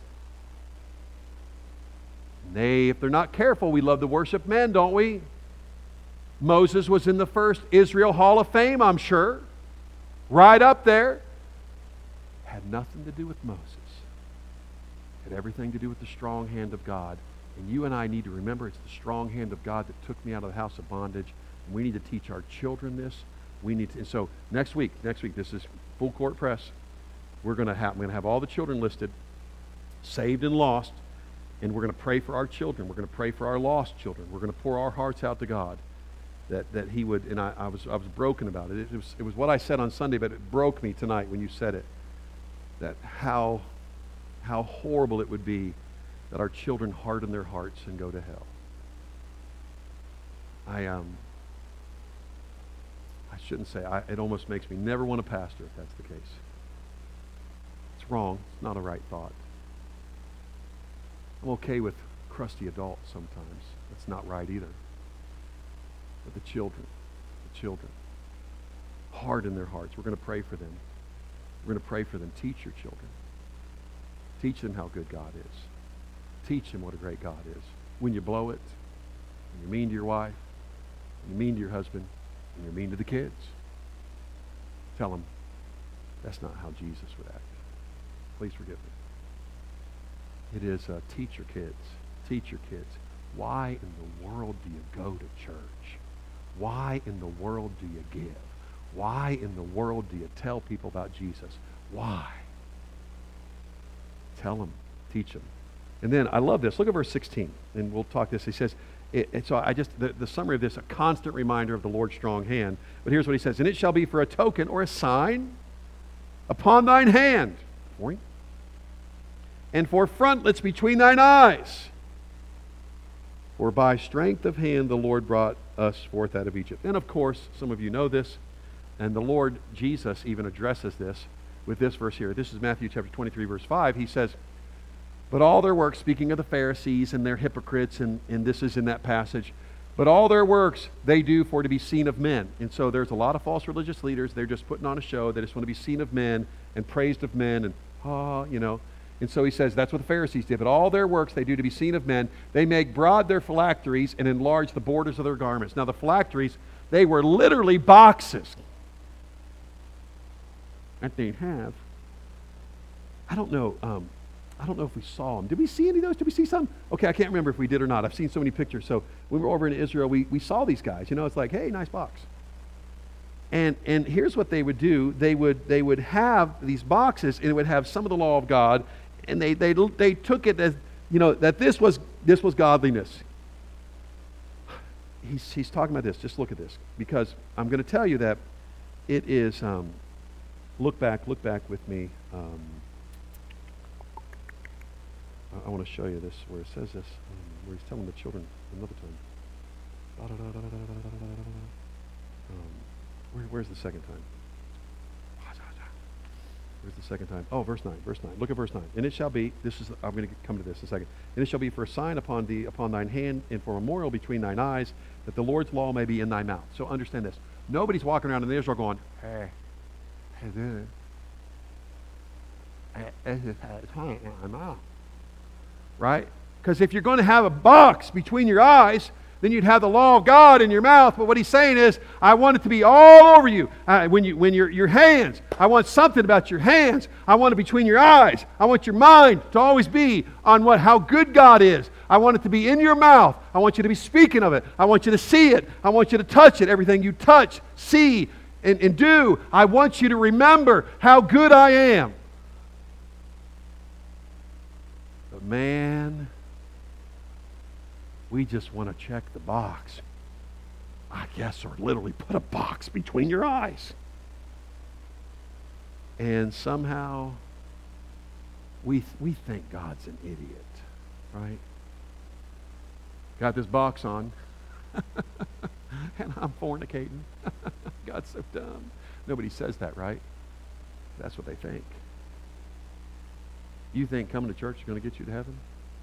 [SPEAKER 1] Nay, if they're not careful, we love to worship men, don't we? Moses was in the first Israel Hall of Fame, I'm sure. Right up there. Had nothing to do with Moses. Had everything to do with the strong hand of God. And you and I need to remember it's the strong hand of God that took me out of the house of bondage. And we need to teach our children this. We need to, and so next week, next week, this is full court press. We're going to have, we're going to have all the children listed, saved and lost, and we're going to pray for our children. We're going to pray for our lost children. We're going to pour our hearts out to God, that that He would. And I, I was I was broken about it. It was it was what I said on Sunday, but it broke me tonight when you said it. That how how horrible it would be that our children harden their hearts and go to hell. I um. I shouldn't say. I, it almost makes me never want to pastor if that's the case. It's wrong. It's not a right thought. I'm okay with crusty adults sometimes. That's not right either. But the children, the children, harden their hearts. We're going to pray for them. We're going to pray for them. Teach your children. Teach them how good God is. Teach them what a great God is. When you blow it, when you're mean to your wife, when you're mean to your husband, when you're mean to the kids, tell them that's not how Jesus would act. Please forgive me. It is uh, teach your kids. Teach your kids. Why in the world do you go to church? Why in the world do you give? Why in the world do you tell people about Jesus? Why? Tell them. Teach them. And then I love this. Look at verse sixteen, and we'll talk this. He says, it, and so I just, the, the summary of this, a constant reminder of the Lord's strong hand. But here's what he says. And it shall be for a token or a sign upon thine hand. Boing. And for frontlets between thine eyes. For by strength of hand the Lord brought us forth out of Egypt. And of course, some of you know this, and the Lord Jesus even addresses this with this verse here. This is Matthew chapter twenty-three, verse five. He says, but all their works, speaking of the Pharisees and their hypocrites, and, and this is in that passage, but all their works they do for to be seen of men. And so there's a lot of false religious leaders. They're just putting on a show. They just want to be seen of men and praised of men and, ah, you know. And so he says that's what the Pharisees did. But all their works they do to be seen of men. They make broad their phylacteries and enlarge the borders of their garments. Now the phylacteries, they were literally boxes that they have. I don't know. Um, I don't know if we saw them. Did we see any of those? Did we see some? Okay, I can't remember if we did or not. I've seen so many pictures. So when we were over in Israel, we, we saw these guys. You know, it's like, hey, nice box. And and here's what they would do. They would they would have these boxes, and it would have some of the law of God, and they they they took it as, you know, that this was this was godliness. He's he's talking about this. Just look at this, because I'm going to tell you that it is. Um, look back, look back with me. Um, I, I want to show you this where it says this, um, where he's telling the children another time. Um, where, where's the second time? Where's the second time? Oh, verse nine, verse nine. Look at verse nine. And it shall be, this is, I'm going to come to this in a second. And it shall be for a sign upon thee, upon thine hand, and for a memorial between thine eyes, that the Lord's law may be in thy mouth. So understand this. Nobody's walking around in Israel going, hey, hey, dude. Right? Because if you're going to have a box between your eyes, then you'd have the law of God in your mouth. But what he's saying is, I want it to be all over you. Uh, when you, when your your hands, I want something about your hands. I want it between your eyes. I want your mind to always be on what how good God is. I want it to be in your mouth. I want you to be speaking of it. I want you to see it. I want you to touch it. Everything you touch, see, and, and do, I want you to remember how good I am. But man, we just want to check the box. I guess, or literally put a box between your eyes. And somehow we we think God's an idiot, right? Got this box on. And I'm fornicating. God's so dumb. Nobody says that, right? That's what they think. You think coming to church is going to get you to heaven?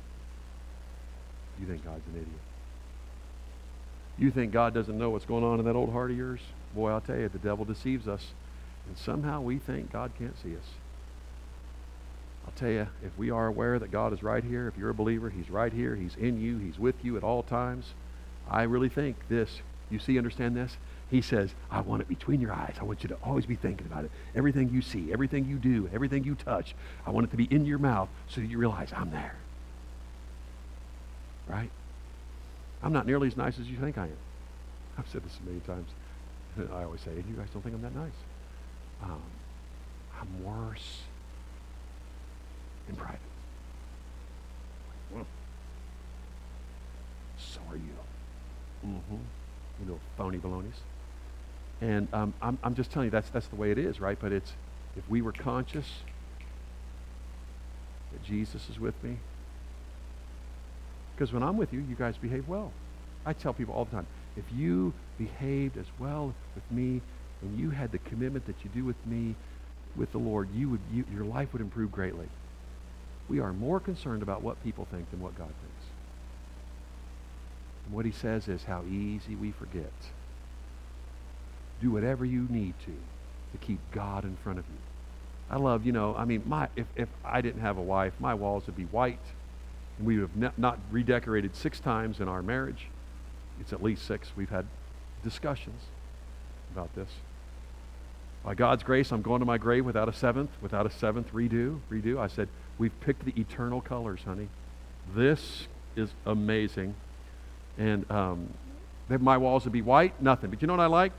[SPEAKER 1] You think God's an idiot. You think God doesn't know what's going on in that old heart of yours? Boy, I'll tell you, the devil deceives us. And somehow we think God can't see us. I'll tell you, if we are aware that God is right here, if you're a believer, He's right here, He's in you, He's with you at all times. I really think this, you see, understand this? He says, I want it between your eyes. I want you to always be thinking about it. Everything you see, everything you do, everything you touch, I want it to be in your mouth so that you realize I'm there. Right? I'm not nearly as nice as you think I am. I've said this a million times. I always say, you guys don't think I'm that nice. Um, I'm worse in private. Well, so are you. Mm-hmm. You know, phony balonies. And um, I'm, I'm just telling you, that's, that's the way it is, right? But it's, if we were conscious that Jesus is with me, because when I'm with you, you guys behave well. I tell people all the time, if you behaved as well with me and you had the commitment that you do with me, with the Lord, you would, you, your life would improve greatly. We are more concerned about what people think than what God thinks. And what he says is how easy we forget. Do whatever you need to to keep God in front of you. I love, you know, I mean, my if, if I didn't have a wife, my walls would be white. And we would have ne- not redecorated six times in our marriage. It's at least six. We've had discussions about this. By God's grace, I'm going to my grave without a seventh, without a seventh redo, redo. I said, we've picked the eternal colors, honey. This is amazing. And um, my walls would be white, nothing. But you know what I like?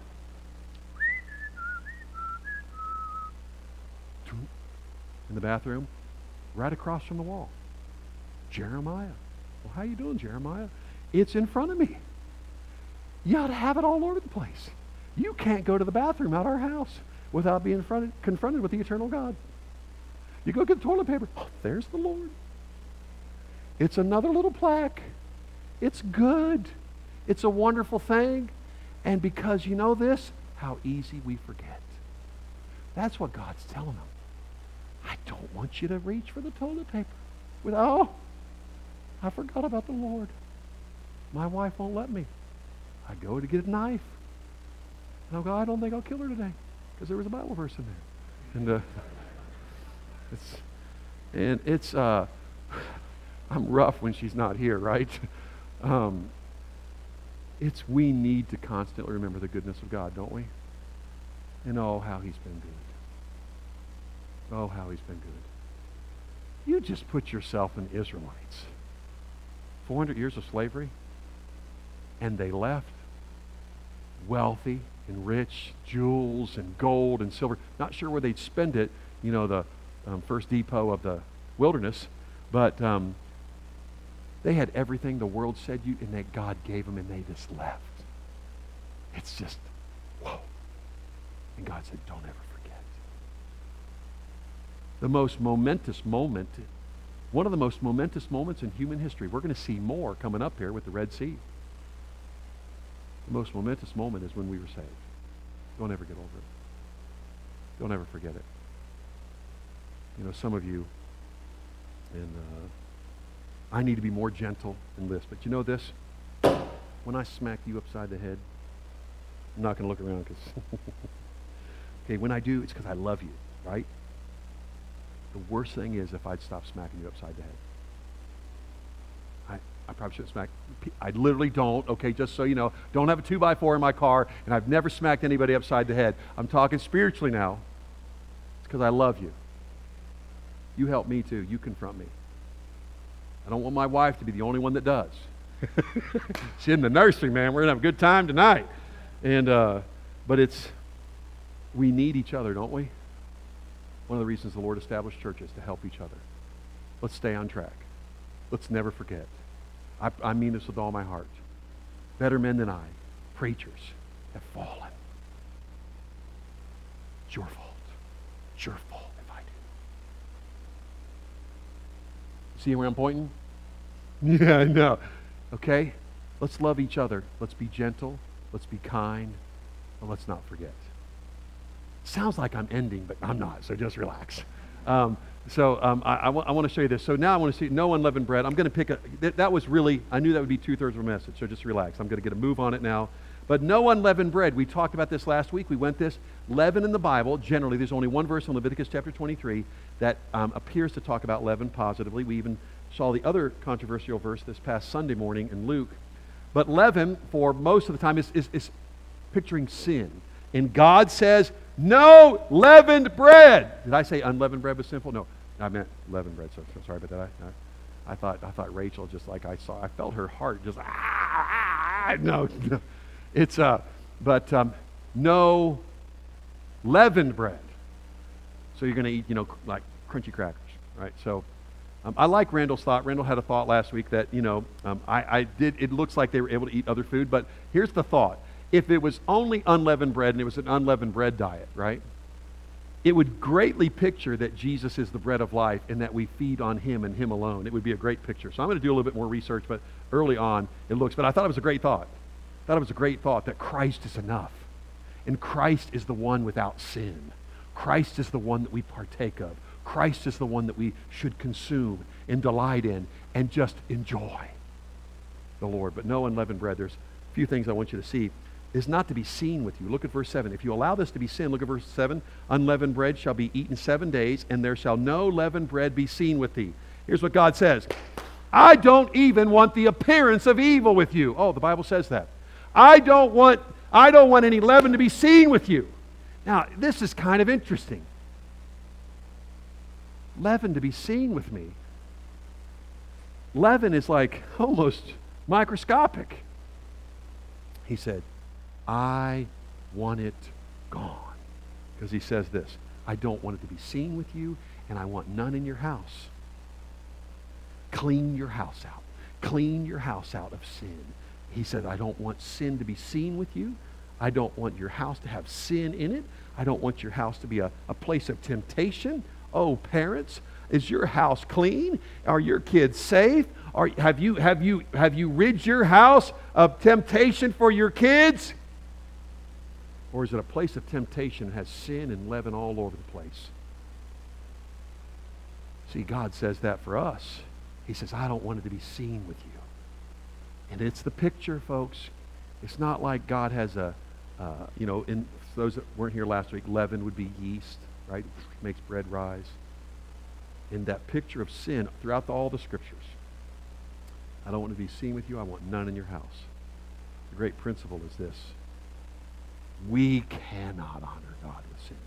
[SPEAKER 1] In the bathroom, right across from the wall. Jeremiah. Well, how you doing, Jeremiah? It's in front of me. You ought to have it all over the place. You can't go to the bathroom at our house without being fronted, confronted with the eternal God. You go get the toilet paper. Oh, there's the Lord. It's another little plaque. It's good. It's a wonderful thing. And because you know this, how easy we forget. That's what God's telling them. I don't want you to reach for the toilet paper. With, oh, I forgot about the Lord. My wife won't let me. I go to get a knife. And I'll go, I don't think I'll kill her today. Because there was a Bible verse in there. And uh, it's, and it's, uh, I'm rough when she's not here, right? Um, it's, we need to constantly remember the goodness of God, don't we? And oh, how he's been good. Oh, how he's been good. You just put yourself in Israelites. four hundred years of slavery. And they left wealthy and rich, jewels and gold and silver. Not sure where they'd spend it, you know, the um, first depot of the wilderness. But um, they had everything the world said you, and that God gave them, and they just left. It's just, whoa. And God said, don't ever forget. The most momentous moment, one of the most momentous moments in human history. We're going to see more coming up here with the Red Sea. The most momentous moment is when we were saved. Don't ever get over it. Don't ever forget it. You know, some of you, and uh, I need to be more gentle in this, but you know this? When I smack you upside the head, I'm not going to look around because, okay, when I do, it's because I love you, right? The worst thing is if I'd stop smacking you upside the head. I, I probably shouldn't smack. I literally don't, okay, just so you know. Don't have a two by four in my car, and I've never smacked anybody upside the head. I'm talking spiritually now. It's because I love you. You help me too. You confront me. I don't want my wife to be the only one that does. She's in the nursery, man. We're going to have a good time tonight. And uh, but it's, we need each other, don't we? One of the reasons the Lord established churches to help each other. Let's stay on track. Let's never forget. I, I mean this with all my heart. Better men than I, preachers, have fallen. It's your fault. It's your fault if I do. See where I'm pointing? Yeah, I know. Okay? Let's love each other. Let's be gentle. Let's be kind. And let's not forget. Sounds like I'm ending, but I'm not, so just relax. Um, so um, I, I, w- I want to show you this. So now I want to see no unleavened bread. I'm going to pick a, th- that was really, I knew that would be two-thirds of a message, so just relax. I'm going to get a move on it now. But no unleavened bread. We talked about this last week. We went this. Leaven in the Bible, generally, there's only one verse in Leviticus chapter twenty-three that um, appears to talk about leaven positively. We even saw the other controversial verse this past Sunday morning in Luke. But leaven, for most of the time, is, is, is picturing sin. And God says, no leavened bread. Did I say unleavened bread was sinful? No, I meant leavened bread. So, so sorry about that. I, I thought I thought Rachel, just like I saw, I felt her heart just, ah, no, no. It's, uh, but um, no leavened bread. So you're going to eat, you know, like crunchy crackers, right? So um, I like Randall's thought. Randall had a thought last week that, you know, um, I, I did, it looks like they were able to eat other food, but here's the thought. If it was only unleavened bread and it was an unleavened bread diet, right, it would greatly picture that Jesus is the bread of life and that we feed on him and him alone. It would be a great picture. So I'm going to do a little bit more research, but early on it looks, but I thought it was a great thought. I thought it was a great thought that Christ is enough. And Christ is the one without sin. Christ is the one that we partake of. Christ is the one that we should consume and delight in and just enjoy the Lord. But no unleavened bread. There's a few things I want you to see. Is not to be seen with you. Look at verse seven. If you allow this to be sin, look at verse seven. Unleavened bread shall be eaten seven days, and there shall no leavened bread be seen with thee. Here's what God says. I don't even want the appearance of evil with you. Oh, the Bible says that. I don't want, I don't want any leaven to be seen with you. Now, this is kind of interesting. Leaven to be seen with me. Leaven is like almost microscopic. He said, I want it gone. Because he says this, I don't want it to be seen with you, and I want none in your house. Clean your house out. Clean your house out of sin. He said, I don't want sin to be seen with you. I don't want your house to have sin in it. I don't want your house to be a, a place of temptation. Oh, parents, is your house clean? Are your kids safe? Are, have you, have you, have you rid your house of temptation for your kids? Or is it a place of temptation that has sin and leaven all over the place? See, God says that for us. He says, I don't want it to be seen with you. And it's the picture, folks. It's not like God has a, uh, you know, in those that weren't here last week, leaven would be yeast, right? It makes bread rise. In that picture of sin throughout the, all the scriptures, I don't want to be seen with you. I want none in your house. The great principle is this. We cannot honor God with sin.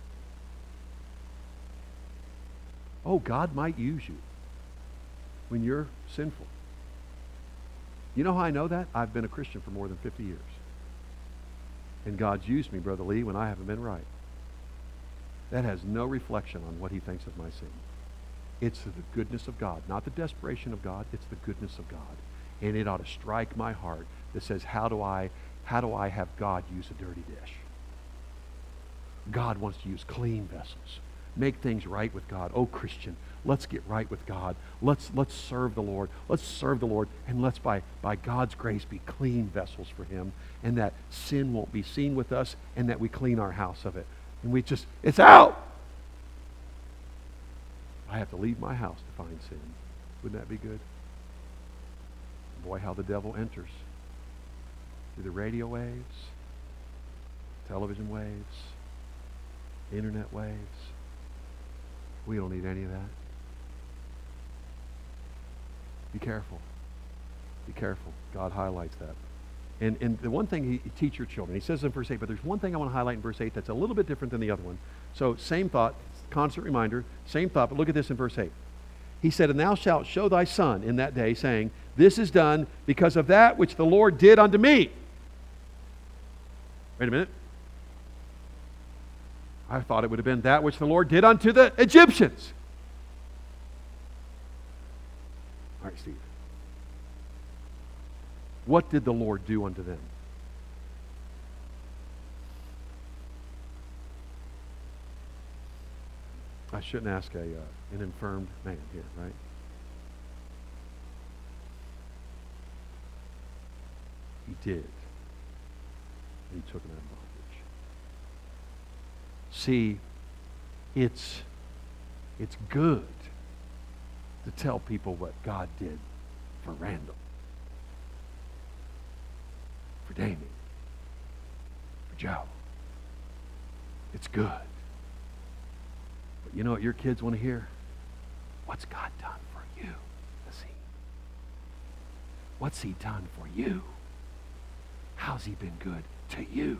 [SPEAKER 1] Oh, God might use you when you're sinful. You know how I know that? I've been a Christian for more than fifty years. And God's used me, Brother Lee, when I haven't been right. That has no reflection on what he thinks of my sin. It's the goodness of God, not the desperation of God. It's the goodness of God. And it ought to strike my heart that says, how do I, how do I have God use a dirty dish? God wants to use clean vessels. Make things right with God. Oh, Christian, let's get right with God. Let's, let's serve the Lord. Let's serve the Lord. And let's, by, by God's grace, be clean vessels for him. And that sin won't be seen with us, and that we clean our house of it. And we just, it's out! I have to leave my house to find sin. Wouldn't that be good? Boy, how the devil enters. Through the radio waves, television waves, internet waves. We don't need any of that. Be careful. Be careful. God highlights that. And, and the one thing, he, he teach your children. He says in verse eight, but there's one thing I want to highlight in verse eight that's a little bit different than the other one. So same thought, constant reminder, same thought, but look at this in verse eight. He said, and thou shalt show thy son in that day, saying, this is done because of that which the Lord did unto me. Wait a minute. I thought it would have been that which the Lord did unto the Egyptians. All right, Steve. What did the Lord do unto them? I shouldn't ask a uh, an infirmed man here, right? did. And he took them out of bondage. See, it's, it's good to tell people what God did for Randall, for Damien, for Joe. It's good. But you know what your kids want to hear? What's God done for you? See? What's he done for you? How's he been good to you?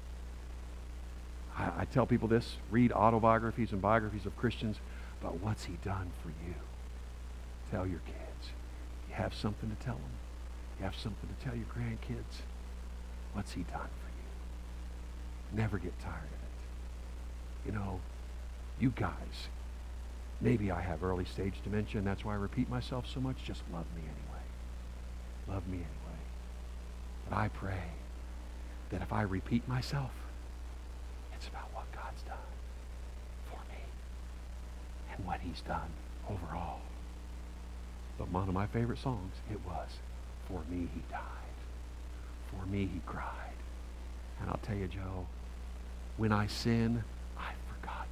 [SPEAKER 1] I, I tell people this, read autobiographies and biographies of Christians, but what's he done for you? Tell your kids. You have something to tell them. You have something to tell your grandkids. What's he done for you? Never get tired of it. You know, you guys, maybe I have early stage dementia, and that's why I repeat myself so much. Just love me anyway. Love me anyway. But I pray that if I repeat myself, it's about what God's done for me and what he's done overall. But one of my favorite songs, it was, For Me He Died. For me he cried. And I'll tell you, Joe, when I sin, I've forgotten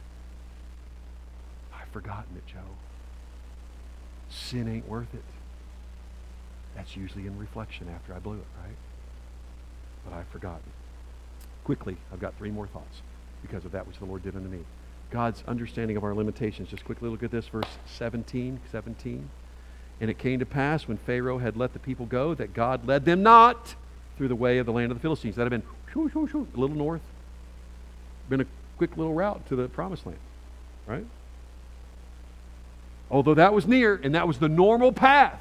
[SPEAKER 1] it. I've forgotten it, Joe. Sin ain't worth it. That's usually in reflection after I blew it, right? But I've forgotten. Quickly, I've got three more thoughts because of that which the Lord did unto me. God's understanding of our limitations. Just quickly look at this, verse seventeen. seventeen. And it came to pass when Pharaoh had let the people go that God led them not through the way of the land of the Philistines. That had been shoo, shoo, shoo, a little north. Been a quick little route to the promised land, right? Although that was near, and that was the normal path.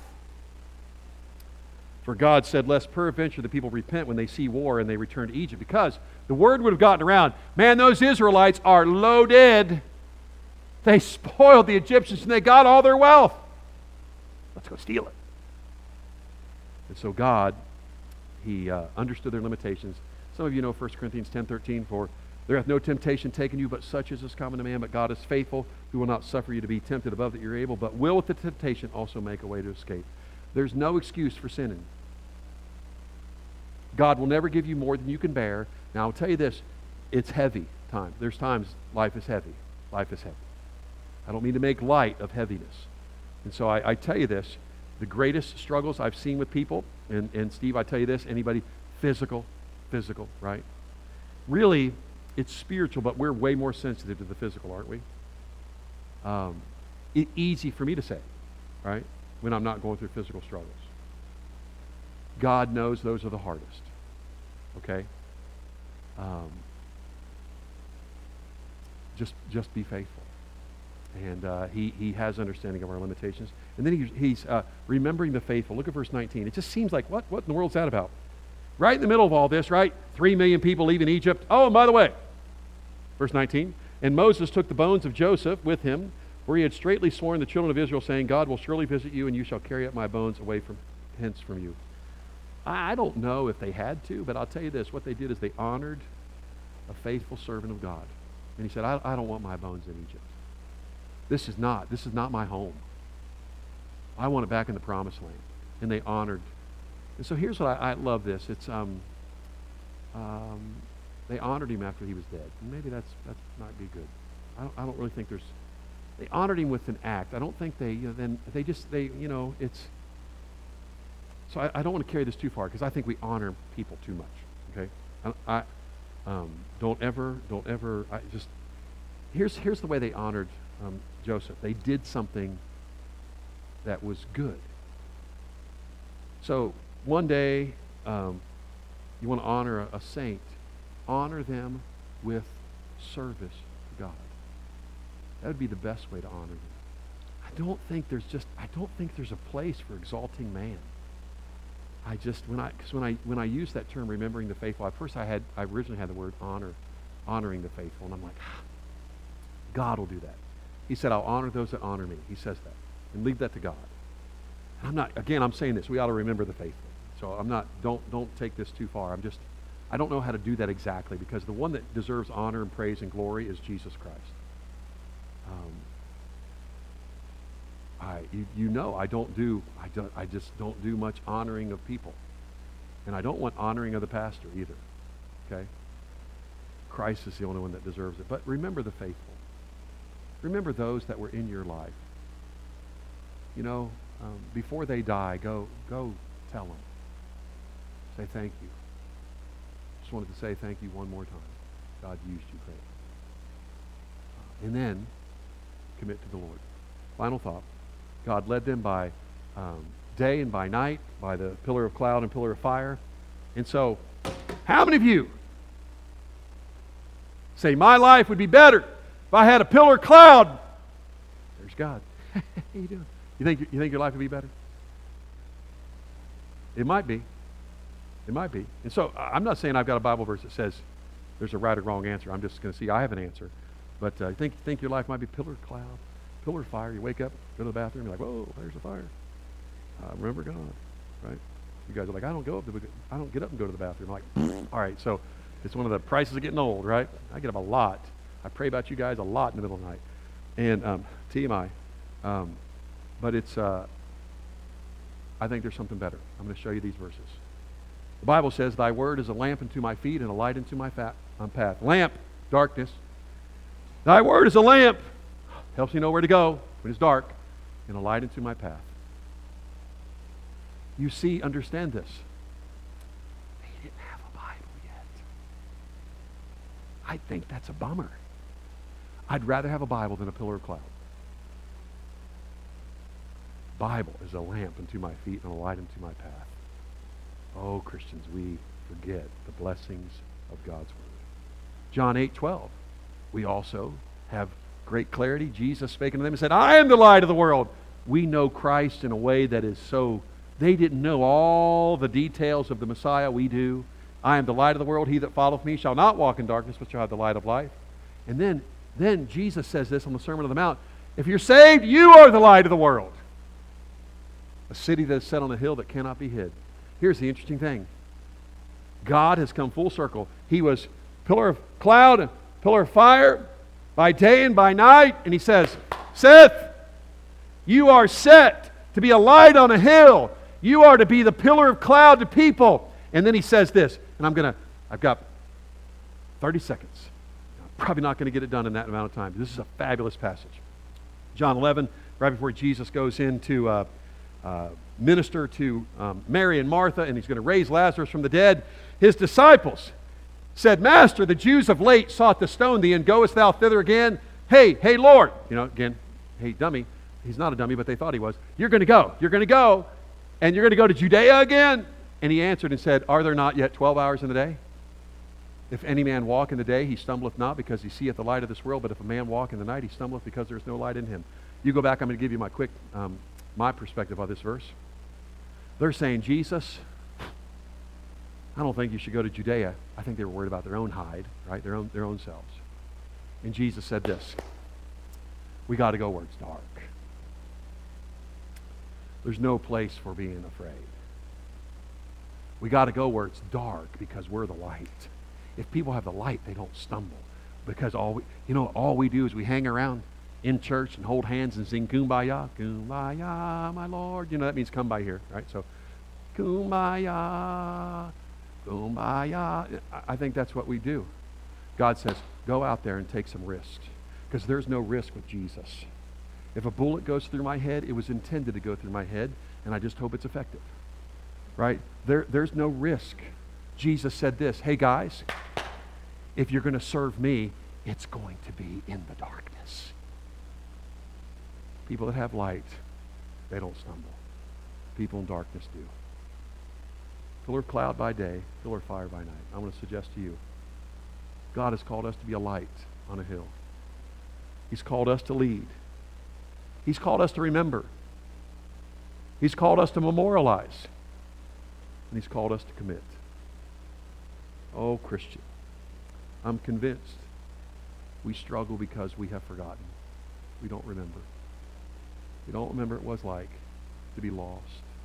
[SPEAKER 1] For God said, lest peradventure the people repent when they see war and they return to Egypt. Because the word would have gotten around, man, those Israelites are loaded. They spoiled the Egyptians and they got all their wealth. Let's go steal it. And so God, he uh, understood their limitations. Some of you know First Corinthians ten thirteen, for there hath no temptation taken you but such as is common to man, but God is faithful, who will not suffer you to be tempted above that you're able, but will with the temptation also make a way to escape. There's no excuse for sinning. God will never give you more than you can bear. Now I'll tell you this, it's heavy time. There's times life is heavy. Life is heavy. I don't mean to make light of heaviness. And so I, I tell you this, the greatest struggles I've seen with people, and, and Steve, I tell you this, anybody, physical, physical, right? Really, it's spiritual, but we're way more sensitive to the physical, aren't we? Um, it, easy for me to say, right? When I'm not going through physical struggles. God knows those are the hardest, okay? Um, just, just be faithful. And uh, he, he has understanding of our limitations. And then he, he's uh, remembering the faithful. Look at verse nineteen. It just seems like, what, what in the world's that about? Right in the middle of all this, right? Three million people leaving Egypt. Oh, and by the way, verse nineteen, and Moses took the bones of Joseph with him, for he had straitly sworn the children of Israel, saying, God will surely visit you, and you shall carry up my bones away from hence from you. I, I don't know if they had to, but I'll tell you this. What they did is they honored a faithful servant of God. And he said, I, I don't want my bones in Egypt. This is not, this is not my home. I want it back in the promised land. And they honored. And so here's what I, I love this. It's, um, um, they honored him after he was dead. And maybe that's, that might be good. I don't, I don't really think there's, they honored him with an act. I don't think they, you know, then they just, they, you know, it's, so I, I don't want to carry this too far because I think we honor people too much, okay? I, I um, don't ever, don't ever, I just, here's, here's the way they honored Um, Joseph. They did something that was good. So one day, um, you want to honor a, a saint, honor them with service to God. That would be the best way to honor them. I don't think there's just, I don't think there's a place for exalting man. I just, when I, because when I, when I use that term, remembering the faithful, at first I had, I originally had the word honor, honoring the faithful, and I'm like, ah, God will do that. He said, I'll honor those that honor me. He says that. And leave that to God. And I'm not, again, I'm saying this. We ought to remember the faithful. So I'm not, don't, don't take this too far. I'm just, I don't know how to do that exactly because the one that deserves honor and praise and glory is Jesus Christ. Um, I, you, you know, I don't do, I, don't, I just don't do much honoring of people. And I don't want honoring of the pastor either. Okay? Christ is the only one that deserves it. But remember the faithful. Remember those that were in your life. You know, um, before they die, go go tell them. Say thank you. Just wanted to say thank you one more time. God used you great. Uh, and then commit to the Lord. Final thought. God led them by um, day and by night, by the pillar of cloud and pillar of fire. And so, how many of you say, my life would be better if I had a pillar of cloud? There's God. How you doing? You think, you think your life would be better? It might be. It might be. And so, I'm not saying I've got a Bible verse that says there's a right or wrong answer. I'm just going to see I have an answer. But uh, think, think your life might be pillar of cloud, pillar of fire. You wake up, go to the bathroom, you're like, whoa, there's a fire. Uh, remember God, right? You guys are like, I don't go up to, I don't get up and go to the bathroom. I'm like, all right, so it's one of the prices of getting old, right? I get up a lot. I pray about you guys a lot in the middle of the night. And um, T M I. Um, but it's, uh, I think there's something better. I'm going to show you these verses. The Bible says, thy word is a lamp unto my feet and a light unto my fat, um, path. Lamp, darkness. Thy word is a lamp. Helps me know where to go when it's dark. And a light unto my path. You see, understand this. They didn't have a Bible yet. I think that's a bummer. I'd rather have a Bible than a pillar of cloud. Bible is a lamp unto my feet and a light unto my path. Oh, Christians, we forget the blessings of God's word. John eight twelve. We also have great clarity. Jesus spake unto them and said, I am the light of the world. We know Christ in a way that is so, they didn't know all the details of the Messiah. We do. I am the light of the world. He that followeth me shall not walk in darkness, but shall have the light of life. And then, then Jesus says this on the Sermon on the Mount. If you're saved, you are the light of the world. A city that is set on a hill that cannot be hid. Here's the interesting thing. God has come full circle. He was pillar of cloud, pillar of fire, by day and by night. And he says, Seth, you are set to be a light on a hill. You are to be the pillar of cloud to people. And then he says this, and I'm going to, I've got thirty seconds. I'm probably not going to get it done in that amount of time. This is a fabulous passage. John eleven, right before Jesus goes in to uh, uh, minister to um, Mary and Martha, and he's going to raise Lazarus from the dead. His disciples said, Master, the Jews of late sought to stone thee, and goest thou thither again? Hey, hey, Lord. You know, again, hey, dummy. He's not a dummy, but they thought he was. You're going to go. You're going to go. And you're going to go to Judea again? And he answered and said, Are there not yet twelve hours in the day? If any man walk in the day, he stumbleth not, because he seeth the light of this world. But if a man walk in the night, he stumbleth, because there is no light in him. You go back, I'm going to give you my quick, um, my perspective on this verse. They're saying, Jesus, I don't think you should go to Judea. I think they were worried about their own hide, right? Their own, their own selves. And Jesus said this, we got to go where it's dark. There's no place for being afraid. We got to go where it's dark, because we're the light. If people have the light, they don't stumble. Because all we, you know, all we do is we hang around in church and hold hands and sing Kumbaya, Kumbaya, my Lord. You know, that means come by here, right? So, Kumbaya, Kumbaya. I think that's what we do. God says, go out there and take some risks. Because there's no risk with Jesus. If a bullet goes through my head, it was intended to go through my head, and I just hope it's effective. Right? There, there's no risk. Jesus said this, hey guys, if you're going to serve me, it's going to be in the darkness. People that have light, they don't stumble. People in darkness do. Pillar of cloud by day, pillar of fire by night. I want to suggest to you, God has called us to be a light on a hill. He's called us to lead. He's called us to remember. He's called us to memorialize. And he's called us to commit. Oh, Christian, I'm convinced we struggle because we have forgotten. We don't remember. We don't remember what it was like to be lost,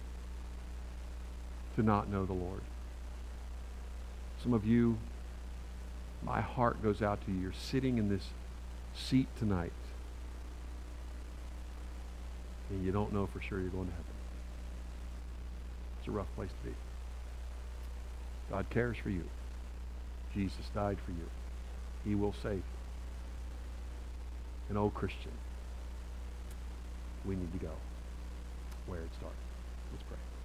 [SPEAKER 1] to not know the Lord. Some of you, my heart goes out to you. You're sitting in this seat tonight, and you don't know for sure you're going to heaven. It's a rough place to be. God cares for you. Jesus died for you. He will save you. And oh, Christian, we need to go where it started. Let's pray.